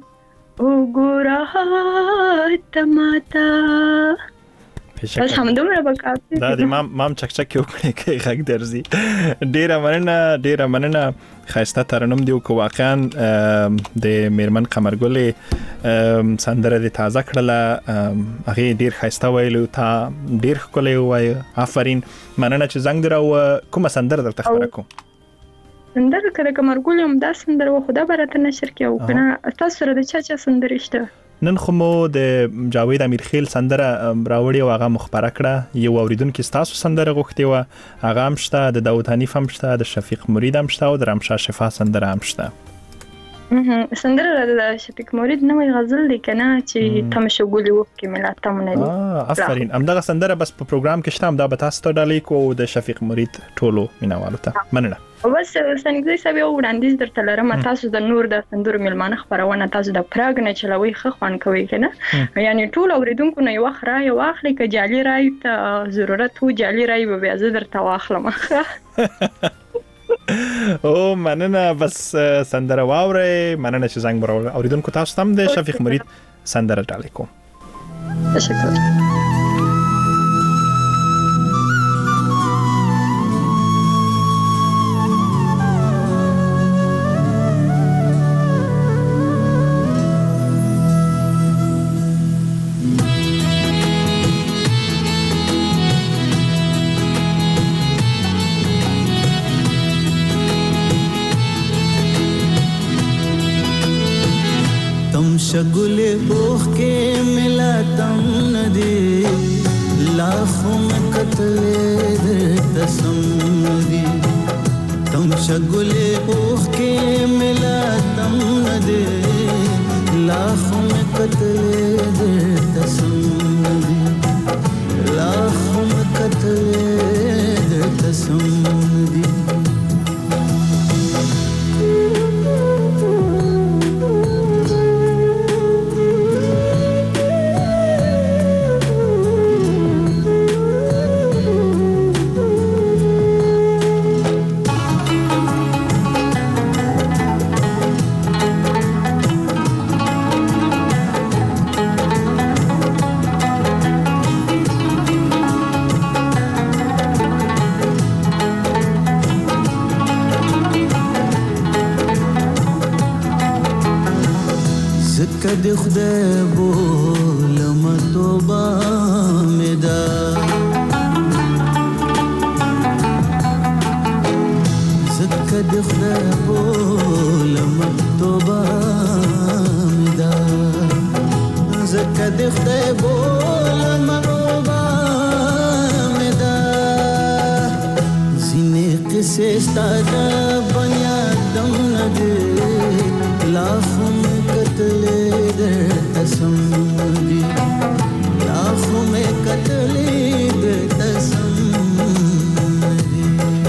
وګوره ته ماته بس همدومره به کافي دا د مام چکچک یو کړی کې غږ درځي ډیره مننه ښایسته ترنم دی او واقعا د میرمن قمرګلې سندره د تازه کړله هغه ډیر ښایسته ویلو تا ډیر ښکلی ووایه آفرین مننه چې زنګ دی راووه کومه سندره درته خپره کوم سندره که د قمرګلې هم دا سندره وه خو دا به راته نشر کړي او که نه تاسو سره د چا سندرې شته نن خو مو د جاوید امیرخیل سندره راوړې او هغه مخبره کړه یو اوریدونکي ستاسو سندره غوښتې وه هغه هم شته د داود حنیف هم شته د شفیق مرید هم شته او د رمشا شفا سندره هم شته سندره د شفیق مرید نوی غزل دی که نه چې تمشه ګلې وکړي مې لا تم نه دي آفرین همدغه سندره بس په پروګرام کې شته همدا به تاسو ته ډالۍ کوو د شفیق مرید ټولو مینوالو ته مننه بس سنګزی صاحب یو وړاندیز درته لرم تاسو د نور د سندرو میلمانه خپرونه تاسو د پراګ نه چلوي ښه خوند کوي که نه یعنې ټول اوریدونکو نه یو وخت رایې واخلئ که جعلي رایې ته ضرورت و جعلي رایې به بیا زه درته واخلم او مننه بس سندره واورئ مننه چې زنګ براوړئ اوریدونکو تاسو ته هم د شفیق مرید سندره ډالۍ کوم تشکر شګلې اوخ کې ملاتم ندي لاخو مکتلې تسم ندي تم شګلې اوخ کې ملاتم ندي لاخو مکتلې تسم ندي لاخو مکتلې تسم ندي د خدای بولم توبه مې ده زکه د خدای بولم توبه مې ده زکه د خدای بولم توبه مې ده ځینې قصې ستا د بنیادم نه دي لاخو مې کتلې تسم ندي لاخو میں کتلی دے تسم ندي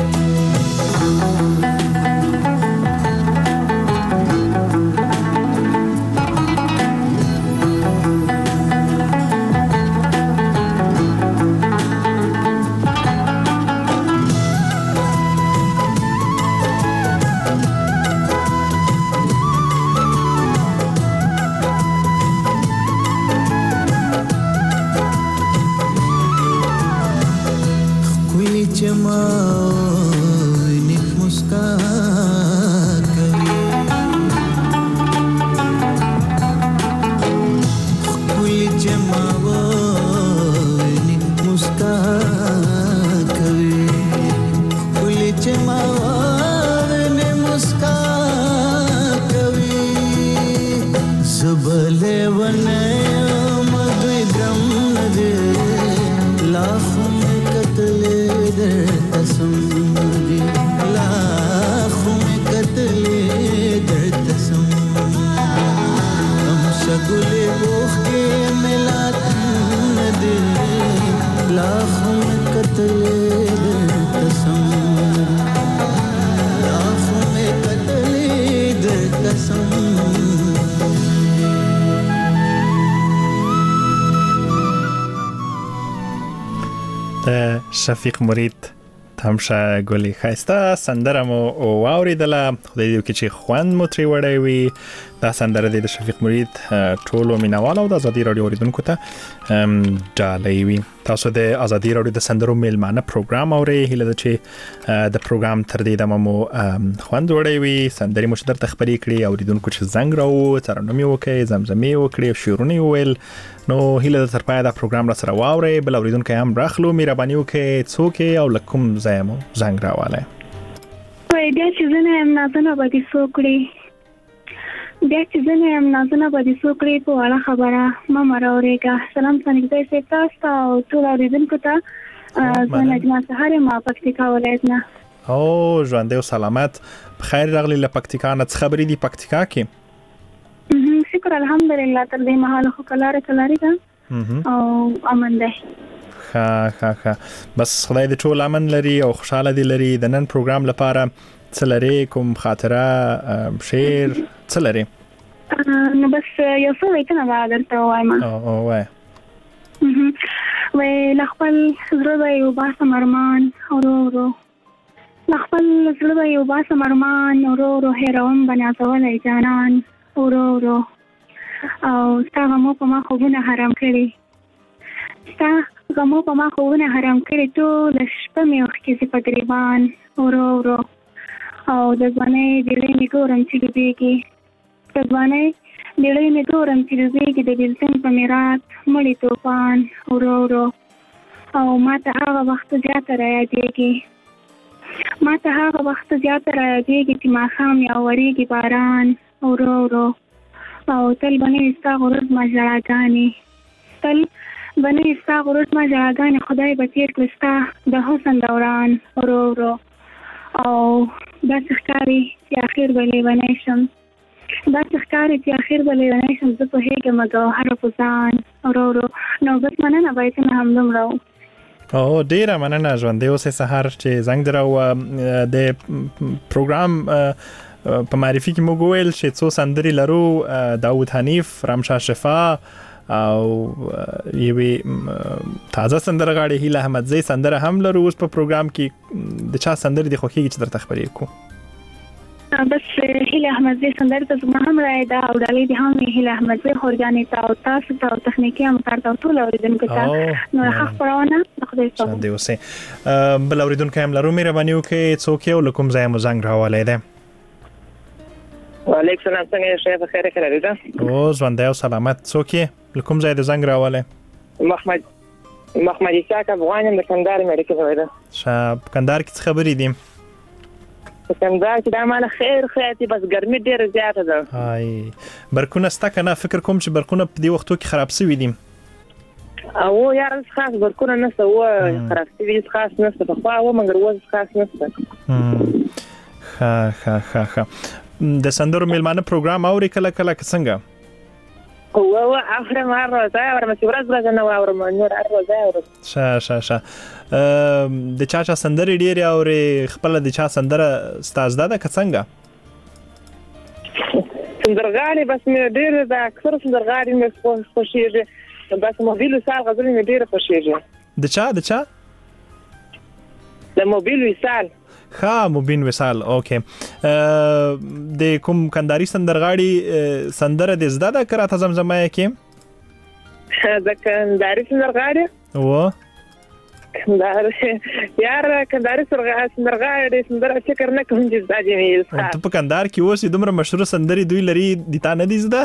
شفیق مرید تمشه ګلې خایسته سندره مو واوریدله خدای دې وکړي چې خوند مو ترې وړی وي دا سندره د شفیق مرید ټولو مینوال او د ازادي رادیو اوریدونکو ته ډالۍ وي تاسو د ازادي رادیو د سندرو میلمانه پروګرام اورئ هیله ده چې د پروګرام تر دې دمه مو خوند وړی وي سندرې مو درته خپرې کړي اوریدونکو چې زنګ راو ترنم یې وکړي زمزمې وکړي شعرونه یې وویل نو هیله ده تر پایه دا پروګرام را سره واورئ بل اوریدونکو هم راخلو مهرباني وکړئ څوک او له کوم ځایه مو زنګ راوالی بیا چې زه نه یم نازنه به دې څوک کړي بیا چې زه نه یم نازنه به دې څوک کړي په وړه خبره مه راورېږه سلام څنګه صاحب تاسو ته او ټول اوریدونکو ته زه نجمه سهار یم پکتیکا ولایت نه او ژوندی او سلامت بخیر راغلی له پکتیکا نه څه خبرې دي پکتیکا کې شکر الحمدلله تر دې مهاله خو کلاره کلاري ده او امن ده ښه بس خدای دې ټول امن لري او خوشاله دي لري د نن پروګرام لپاره څه لري کوم خاطره شعر څه لري نو بس یو څه وایته نه درته وایم او وای له خپل زړه به یو باسم ارمان ورو له خپل زړه به یو باسم ارمان ورو هیروم به نازولی جانان ورو او ستا غمو په ما خوبونه حرام کړي ستا غمو په ما خوبونه حرام کړي ټوله شپه مې اوښکې زه په ګریبان ورو او د ځوانۍ ډېرې مې ګورم چې ډوبېږي د ځوانۍ ډېرې مې ګورم چې ډوبېږي د بېلتون په میرات مړی توپان ورو او ما ته هغه وخت زیاته رايادېږي چې ماښام یا ورېږي باران ورو او تل بنوي ستا غرور ما ژړاګانې، تل بنوي ستا غرور ما ژړاګانې، خدای به تیر کړي ستا د حسن دوران ورو ورو. او داسې ښکاري چې اخر به لیونی شم، داسې ښکاري چې اخر به لیونی شم، زه پوهېږم ګوهره په ځان ورو ورو. نو بس مننه بیتونه همدومره وو. او ډیره مننه ژوندۍ اوسې سهار چې زنګ درو د پروګرام په معرفي کې موږ ویل چې څو سندرې لرو، داود حنیف، رامشاه شفا او یوې تازه سندرغاړې هیله احمدزی سندره هم لرو. اوس په پروګرام کې د چا سندرې د خوښیږي چې درته خبرې کوو؟ بس هیله احمدزی سندره ته زما هم رایه ده او ډالۍ دې هم هیله احمدزی خورجانې ته او تاسو ته او تخنیکي همکار ته او ټولو اورېدونکو ته نو ښه خپرونه د خدای څخه. ژوندۍ اوسې. بل اورېدونکی هم لرو، مهرباني وکړئ څوک یې او له کوم ځایه مو زنګ راولی دی؟ وعلیکم سلام، څنګه یې ښه بخیر کړی ده؟ او ژوندی او سلامت. څوک یې له کوم ځایه د زنګ راولی؟ محمد اسحاق افغان یم، د کندهار مې راولی ده. ښه، په کندهار کې څه خبرې دي؟ په کندهار کې دا ماله خیر دي، بس ګرمي ډېره زیاته ده. برقونه شته که نه؟ فکر کوم چې برقونه په دې وختو کې خراب شوي دي. او یاره خاص برقونه نشته، خراب شوي خاص نشته، پخوا و مګر اوس خاص نشته. ښه. د سندرو میلمانه پروګرام اوري کله کله که څنګه؟ اورم هر ورځ اورم، چې ورځ نه اورم، نور هر ورځ اورم. ښه. د چا سندرې ډېرې اورې؟ خپله د چا سندره ستا زده ده که څنګه؟ سندرغاړي بس مې ډېرې ده، اکثره سندرغاړي مې خوښېږي، بس موبیل وصال غزلې مې ډېرې خوښېږي. د چا؟ د موبیل وصال. ښه، مبین وصال. اوکې. د کوم کندهاري سندرغاړي سندره دې زده ده که راته زمزمه یې کې؟ د کندهاري سندرغاړي کندهاري سندرغاړي سندره فکر نه کوم چې زده دي. ته په کندهار کې اوسې، دومره مشهوره سندرې دوی لري، د تا نه دي زده؟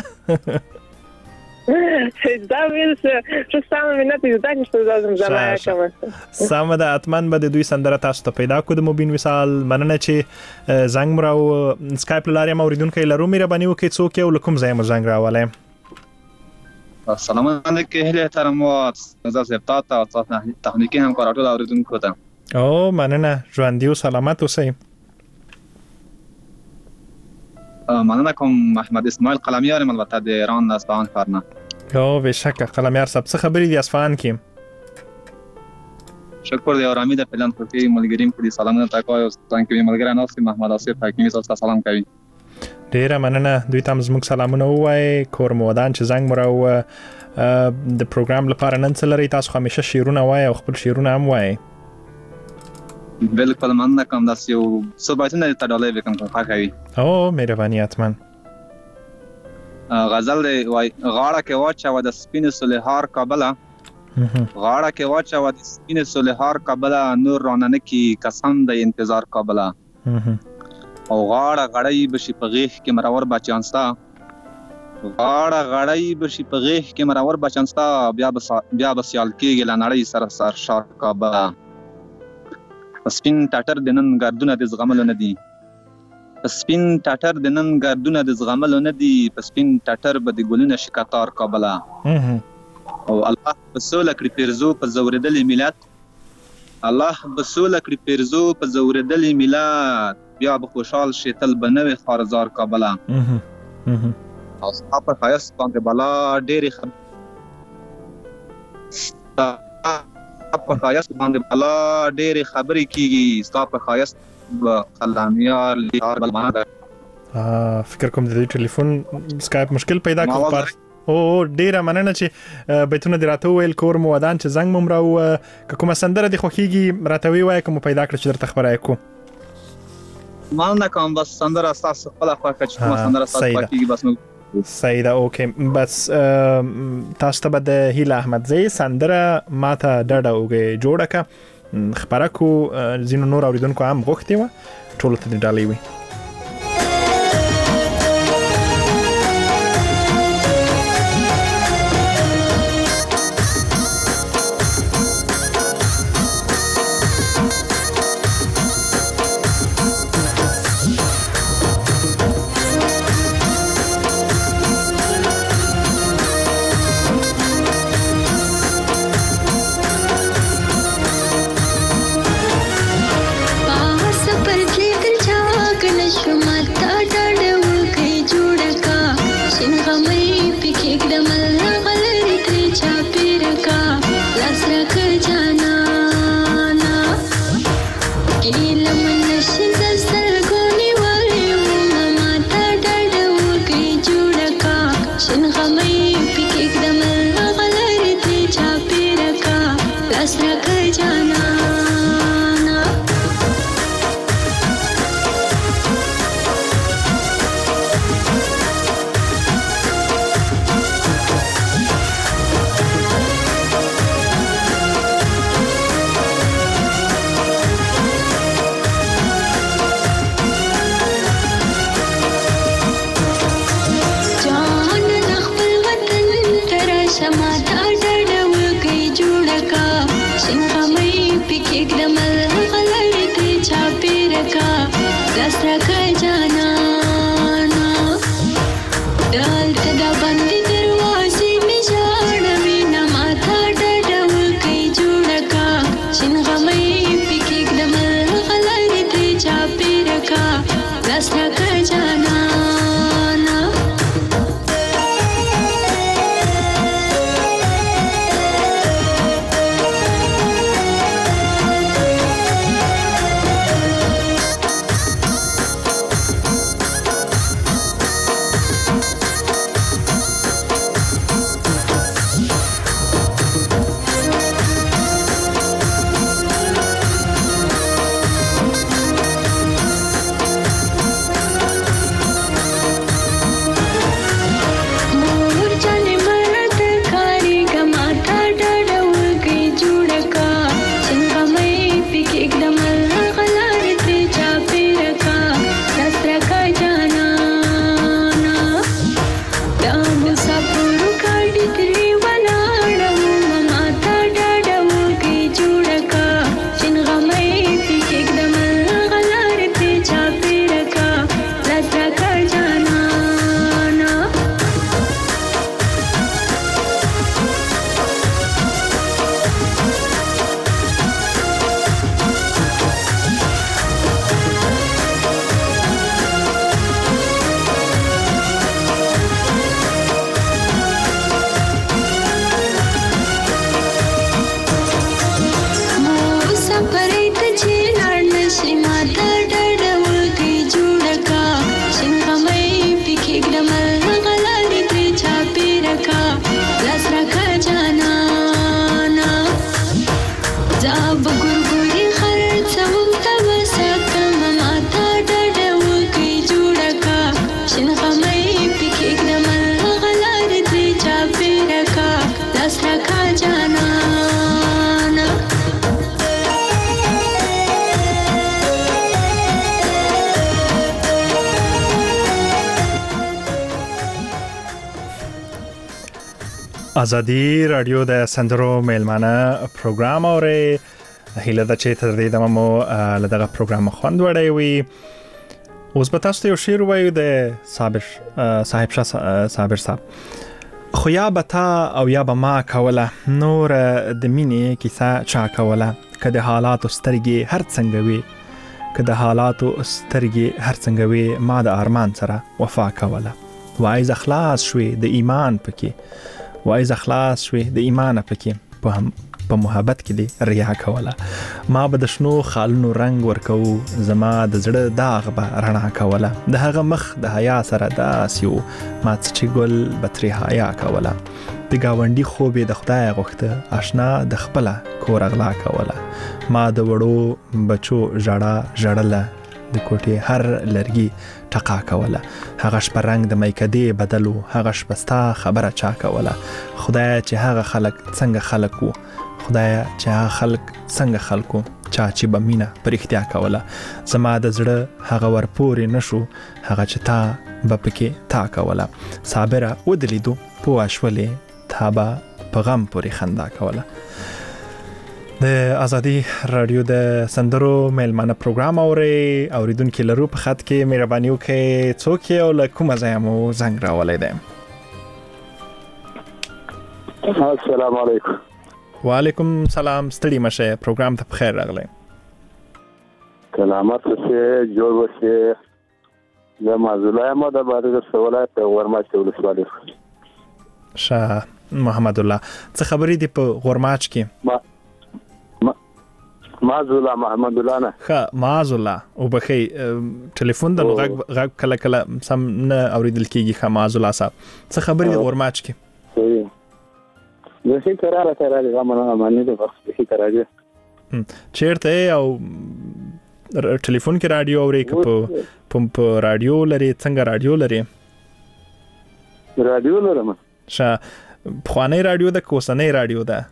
سمه ده، حتما به د دوی سندره تاسو ته پیدا کړو د مبین وصال. مننه چې زنګ مو راو سکایپ له لارې هم اورېدونکی لرو. مهرباني وکړئ څوک یې او له کوم ځایه مو زنګ راولی؟ السلام علیکم، هیله احترام و نظر سپتات او تخنیکی همکار ټول اوریدونکو ته. او مننه، ژوندي او سلامت اوسئ. مننه کوم محمد اسماعیل قلمیار یم، البته د ایران د اصفهان ښار نه. او بېشکه قلمیار صاحب، څه خبرې دي اصفهان کې؟ شکر دی، ارامي ده، پلان خوښي ملګریم کړي، سلامونه تا کوي. او څنګه کې ملګری ناست محمد آصف حکیمي تاسو سلام کوي. ډیره مننه، دوی ته زموږ سلامونه ووایي. کور مو ودان چې زنګ مو راو د پروګرام لپاره نن څه لرئ؟ تاسو همیشه شعرونه وایي او خپل شعرونه هم وایي. بالکل مننه کوم، داسې یو څه بیتونه درته ډالۍ وکړم که خوښه وي. او مهرباني، حتما. غزل دی، وایي غاړه کې واچوه د سپینې سلیهار کابله، غاړه کې واچوه د سپینې سلیهار کابله، نور رانه نه کي قسم د انتظار کابله، او غاړه غړی بشي په غیږ کې مرور بچیان ستا، غاړه غړی بشي په غیږ کې مرور بچیان ستا، بیا به سیال کېږي له نړۍ سره سرشار کابله. سپین ټټر د نن ګردونه د زغملو نه دي، سپین ټټر د نن ګردونه د زغملو نه دي، په سپین ټټر به د ګلونه شي قطار کابله. او الله به سوله کړي پیرزو په زورېدلې ملت، الله به سوله کړي پیرزو په زورېدلې ملت، بیا به خوشحال شي تل به نوې خارزار کابله. او ستا په ښایست باندې بلا ډېرې په ښایست باندې بلا ډېرې خبرې کېږي، ستا په ښایست به قلمیار لیار بلمانه ده. فکر کوم د دې ټلیفون سکایپ مشکل پیدا کړ. او ډیره مننه چې بیتونه دې راته وویل. کور مو ودان چې زنګ مو راو، که کومه سندره دې خوښیږي راته ووایه، که مو پیدا کړه چې درته خبره یې کړو. مننه کوم، بس سندره ستاسو خپله خوښه چې کومه سندره ستاسو خوښیږي بس موږ صحیح ده. اوکې، بس تاسو ته به د هیله احمدزی سندره ماته ډډه اوږې جوړه کړه خپره کړو. ځینو نور اورېدونکو هم غوښتې وه، ټولو ته دې ډالۍ وي. ازادي رادیو د سندرو میلمانه پروګرام اوري هیله د چې تر دې دمو لدغه پروګرام خوند وړي وي. اوس به تاسو ته یو شعر وایو د صاحب شاه صابر صاحب. خو یا به تا او یا به ما کوله نور د مینې کیسه چا کوله که د حالاتو سترګې هر څنګه وي که د حالاتو سترګې هر څنګه وي ما د ارمان سره وفا کوله وای ز اخلاص شوي د ایمان پکې وای ز اخلاص شوي د ایمان پکې په محبت کې دی ریا کوله ما به د شنو خالونو رنگ ورکو زما د زړه داغ به رڼا کوله د هغه مخ د حیا سره داس یو ما چې ګل بتري حیا کوله د گاونډي خوبې د خدای غوښته آشنا د خپل کور اغلا کوله ما د وړو بچو ژړله د کوټې هر لرګي ټقا کوله هغه شپه رنگ د میکدې بدلو هغه شپه ستا خبره چا کوله خدای چې هغه خلق څنګه خلقو خدای چې هغه خلق څنګه خلقو چا چې به مینه پر اختیا کوله زما د زړه هغه ورپورې نشو هغه چې تا به پکې تا کوله صابره ودلیدو پوه شولې تا به په غم پورې خندا کوله. د ازادي رادیو د سندرو میلمانه پروګرام اوري اوریدونکو لرو په خط کې مهرباني وکړئ څوک یو له کومه ځای مو زنګ راولای دی. السلام علیکم. وعلیکم سلام ستړي مشه پروګرام ته بخیر راغلی. سلامت اوسئ جوړ اوسئ. زه معذوله یم د بادغیس ولایت غورماچ ولسوالۍ. شاه محمد الله څه خبرې دي په غورماچ کې؟ معذوله محمد الله نه ښه معذوله او بخي ټلیفون د غږ کله کله سم نه اوریدل کیږي. ښه معذوله صاحب څه خبرې د غورماچ کې؟ د شي قراره راځي غمنه معنی د وخت د شي قراره چیرته او ټلیفون کې رادیو اوري که په رادیو لري څنګه رادیو لري؟ رادیو لرم. ښه خواني رادیو د کوسنۍ رادیو ده؟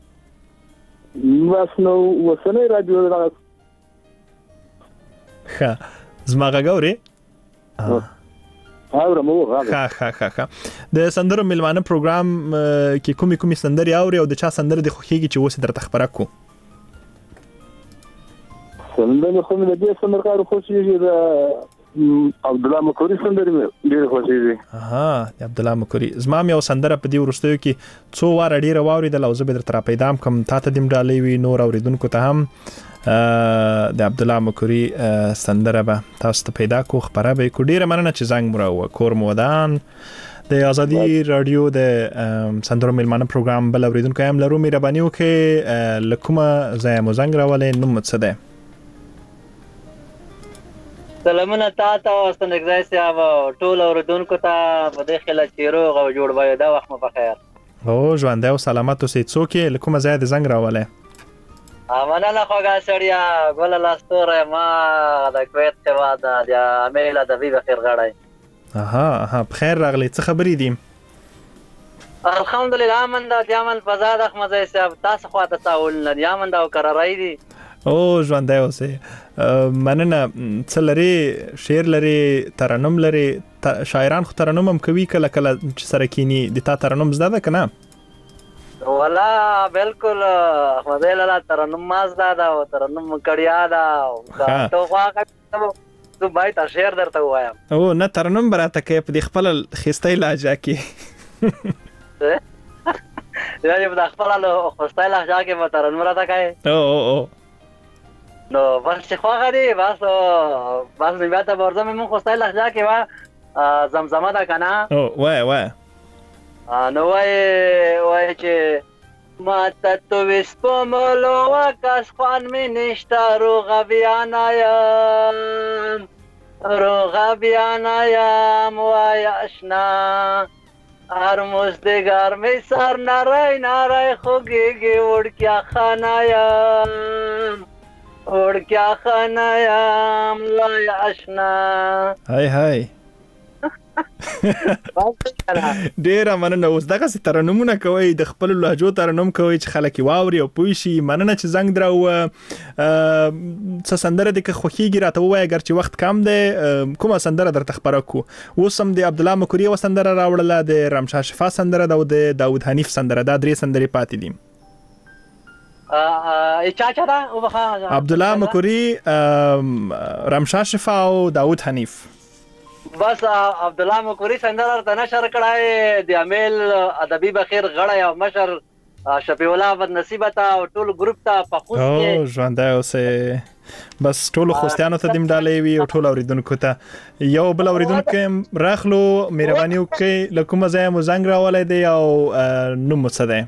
بس نو وسنۍ رادیو ده. ښه زما غږ اوري؟ ښه د سندرو میلمانه پروګرام کې کومې سندرې اوري او د چا سندره د خوښیږي چې اوس درته خبره کو؟ سندره خو مې د دې سندرکارو خوښیږي د عبد الله مکوري سندري ډېر خوښيږي. د عبد الله مکوري زما یو سندره په دې ورستیو کې څو واره ډیره واورېدل او زه به درته پیدا کوم تا ته دیم ډالې وي نور اوریدونکو ته هم د عبد الله مکوري سندره به تاسو ته پیدا کو خبره به کو. ډیره مننه چې زنګ مو راوړ. کور مودان د آزادي رادیو د سندرو میلمانه پروګرام بل اوریدونکو هم لرو. مهرباني وکړئ لکومه ځای مو زنګ راولې نوم څه دی؟ سلامونه تا ته او استنګزای صاحب ټول اوریدونکو ته په دې خله چې روغ او جوړ وای دا وخت مو بخیر. ژوندی او سلامت اوسئ. څوک یې لکومه ځای د زنګ راولې؟ مننه خوږه سړیا ګله لاستوره ما د کویت هېواد د امیل ادبي بخیر غړی. بخیر راغلی. څه خبرې دي؟ الحمدلله امن ده یامن فضا د احمدزی صاحب تاسو خواته تاولونه یامن ده او قرارای دي. ژوندی اوسئ. مننه. څه لري؟ شعر لري؟ ترنم لري؟ شاعران خو ترنم هم کوي کله کله چې سره کینی. د تا ترنم زده ده که نه؟ ولا بالکل احمدزی لاله ترنم ما زده ده او ترنم کړیا ده او ته خواږه زه باید شعر درته ووایم. نه ترنم به راته کوې په دې خپله ښایسته لهجه کې. یعنې په خپله ښایسته لهجه کې به ترنم راته کوې؟ نو بس چې خوښه دي بس مې بیا ته به ورځم مونږ ښایسته لهجه کې وه زمزمه ده که نه؟ وایه نو وایه چې ما ته تو وسپملو کس خوان می نشته روغه بیانایم وای اشنا هر مزدگار می سر نرای خوگیگی وڑکیا خانایم وای اشنا. های ډیره مننه. اوس دغسې ترنمونه کوئ د خپلو لهجو ترنم کوئ چې خلک یې واوري او پوه شي. مننه چې زنګ دراوه. څه سندره دې که خوښېږي راته ووایه اگر چې وخت کم دی کومه سندره درته خپره کړو. اوس هم د عبدالله مکوري یوه سندره راوړله د رمشا شفا سندره ده او د داود حنیف سندره. دا 3 سندرې پاتې دي. عبدالله مکوري رمشا شفا او داود حنیف. بس عبدالله مکوري سندره ته نشر کړای د امیل ادبي بخیر غړی او مشر شفیع الله بد نصیبه ته او ټول ګروپ ته په خوښ کې ژوندی اوسئ. بس ټولو خوستیانو ته دیم ډالۍ وي او ټول اوریدونکو ته. یو بل اوریدونکی راخلو. مهرباني وکړئ له کومه ځایه مو زنګ راولی دی او نوم مو څه دی؟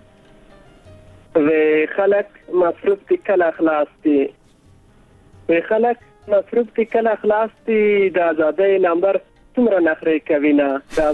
خلک مصروف دي کله خلاص دي د آزادۍ نمبر څومره نخرې کوي نه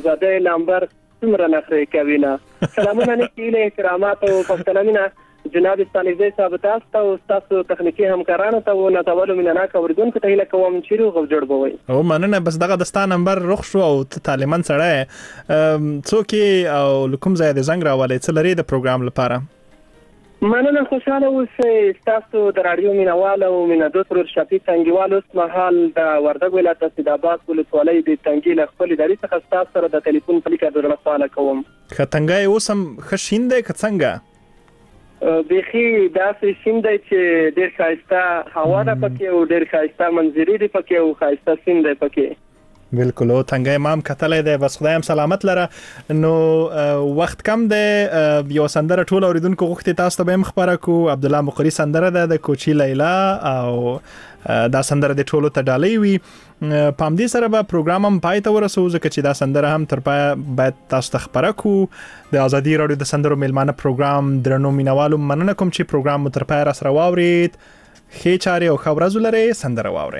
سلامونه نیکې احترامات او پښتنامینه جناب استانګزی صاحب تاسو ته او تاسو تخنیکی همکارانو ته او ناتولو میناناک اوریدونکو ته هیله کوم چې روغ او جوړ بوئ. مننه. بس دغه د ستا نمبر رخ شو او ته طالبان سړی څوک او له کوم ځایه د زنګ راولئ څه لري د پروګرام لپاره؟ مننه. خوشاله اوسئ. تاسو د راډیو مینوال او مینادوست ورور شفیق تنګیوال اوس مهال د وردګ ولایت سیدآباد ولسوالۍ د تنګي له خپل ادارې څخه ستاسو سره د ټلیفون په لیکه د سوال کوم. که تنګی اوس هم ښه شین دی که څنګه؟ بیخي داسې شین دی چې ډېر ښایسته هوا ده پکې او ډېر ښایسته منظرې دي پکې او ښایسته سیند دی پکې. بالکل. او تنګی ما هم کتلی دی. بس خدای هم سلامت لره. نو وخت کم دی. یو سندره ټول اوریدونکو غوښتي تاسو ته به هم خپره کړو. عبدالله مکوري سندره ده د کوچي لیلا او دا سندره د ټولو ته ډالۍ وي. په همدې سره به پروګرام هم پای ته ورسوو ځکه چې دا سندره هم تر پایه باید تاسو ته خپره کړو. د آزادي راډیو د سندرو میلمانه پروګرام درنو مینوالو مننه کوم چې پروګرام مو تر پایه راسره واورید. ښې چارې او ښه ورځ ولرئ. سندره واورئ.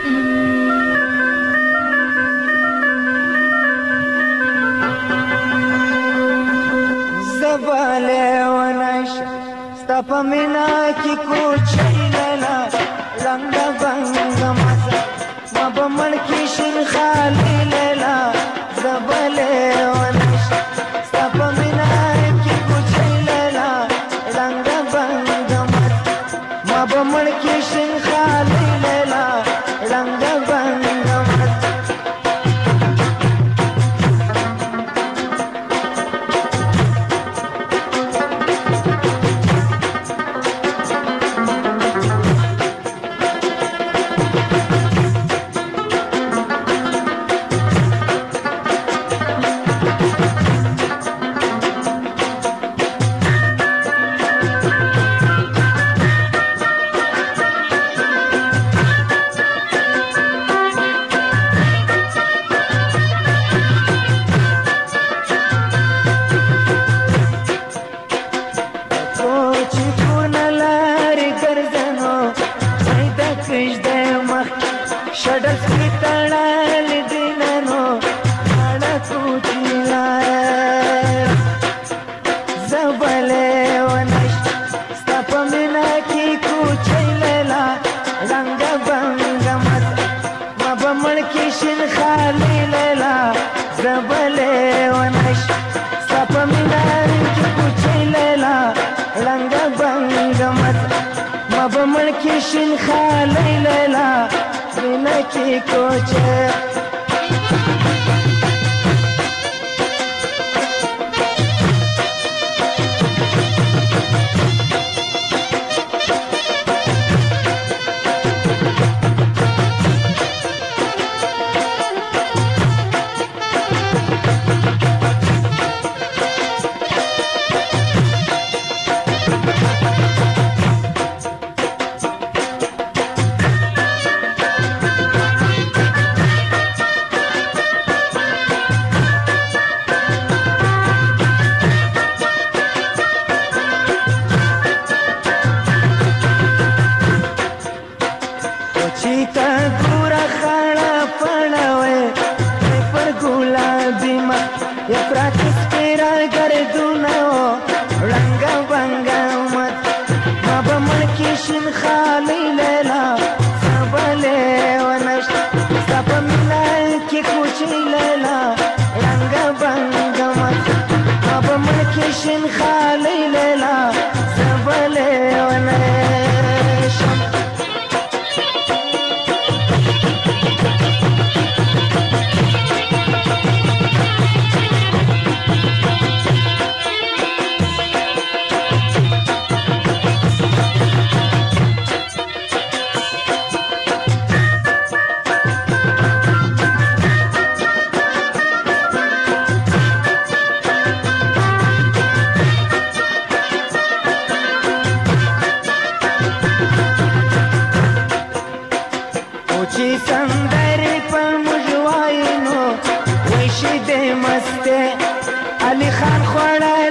زباله ونش ستپ مینا کی کوچی لیلا رنگ بنگ مزا مبمن کی شیر خالی لیلا زباله ونش ستپ مینا کی کوچی لیلا رنگ بنگ مزا مبمن کی شیر خالی لیلا رنگ بنگ خړل دینانو اړه کوچلا زبله ونش ستپ مینا کی کوچلا رنگ بنگ مت مبمړ کی شین خالی لیلا زبله ونش ستپ مینا کی کوچلا رنگ بنگ مت مبمړ کی شین خالی لیلا مینا کی کوچه شین خالی لیلا زبله ونشم علی خان خوړل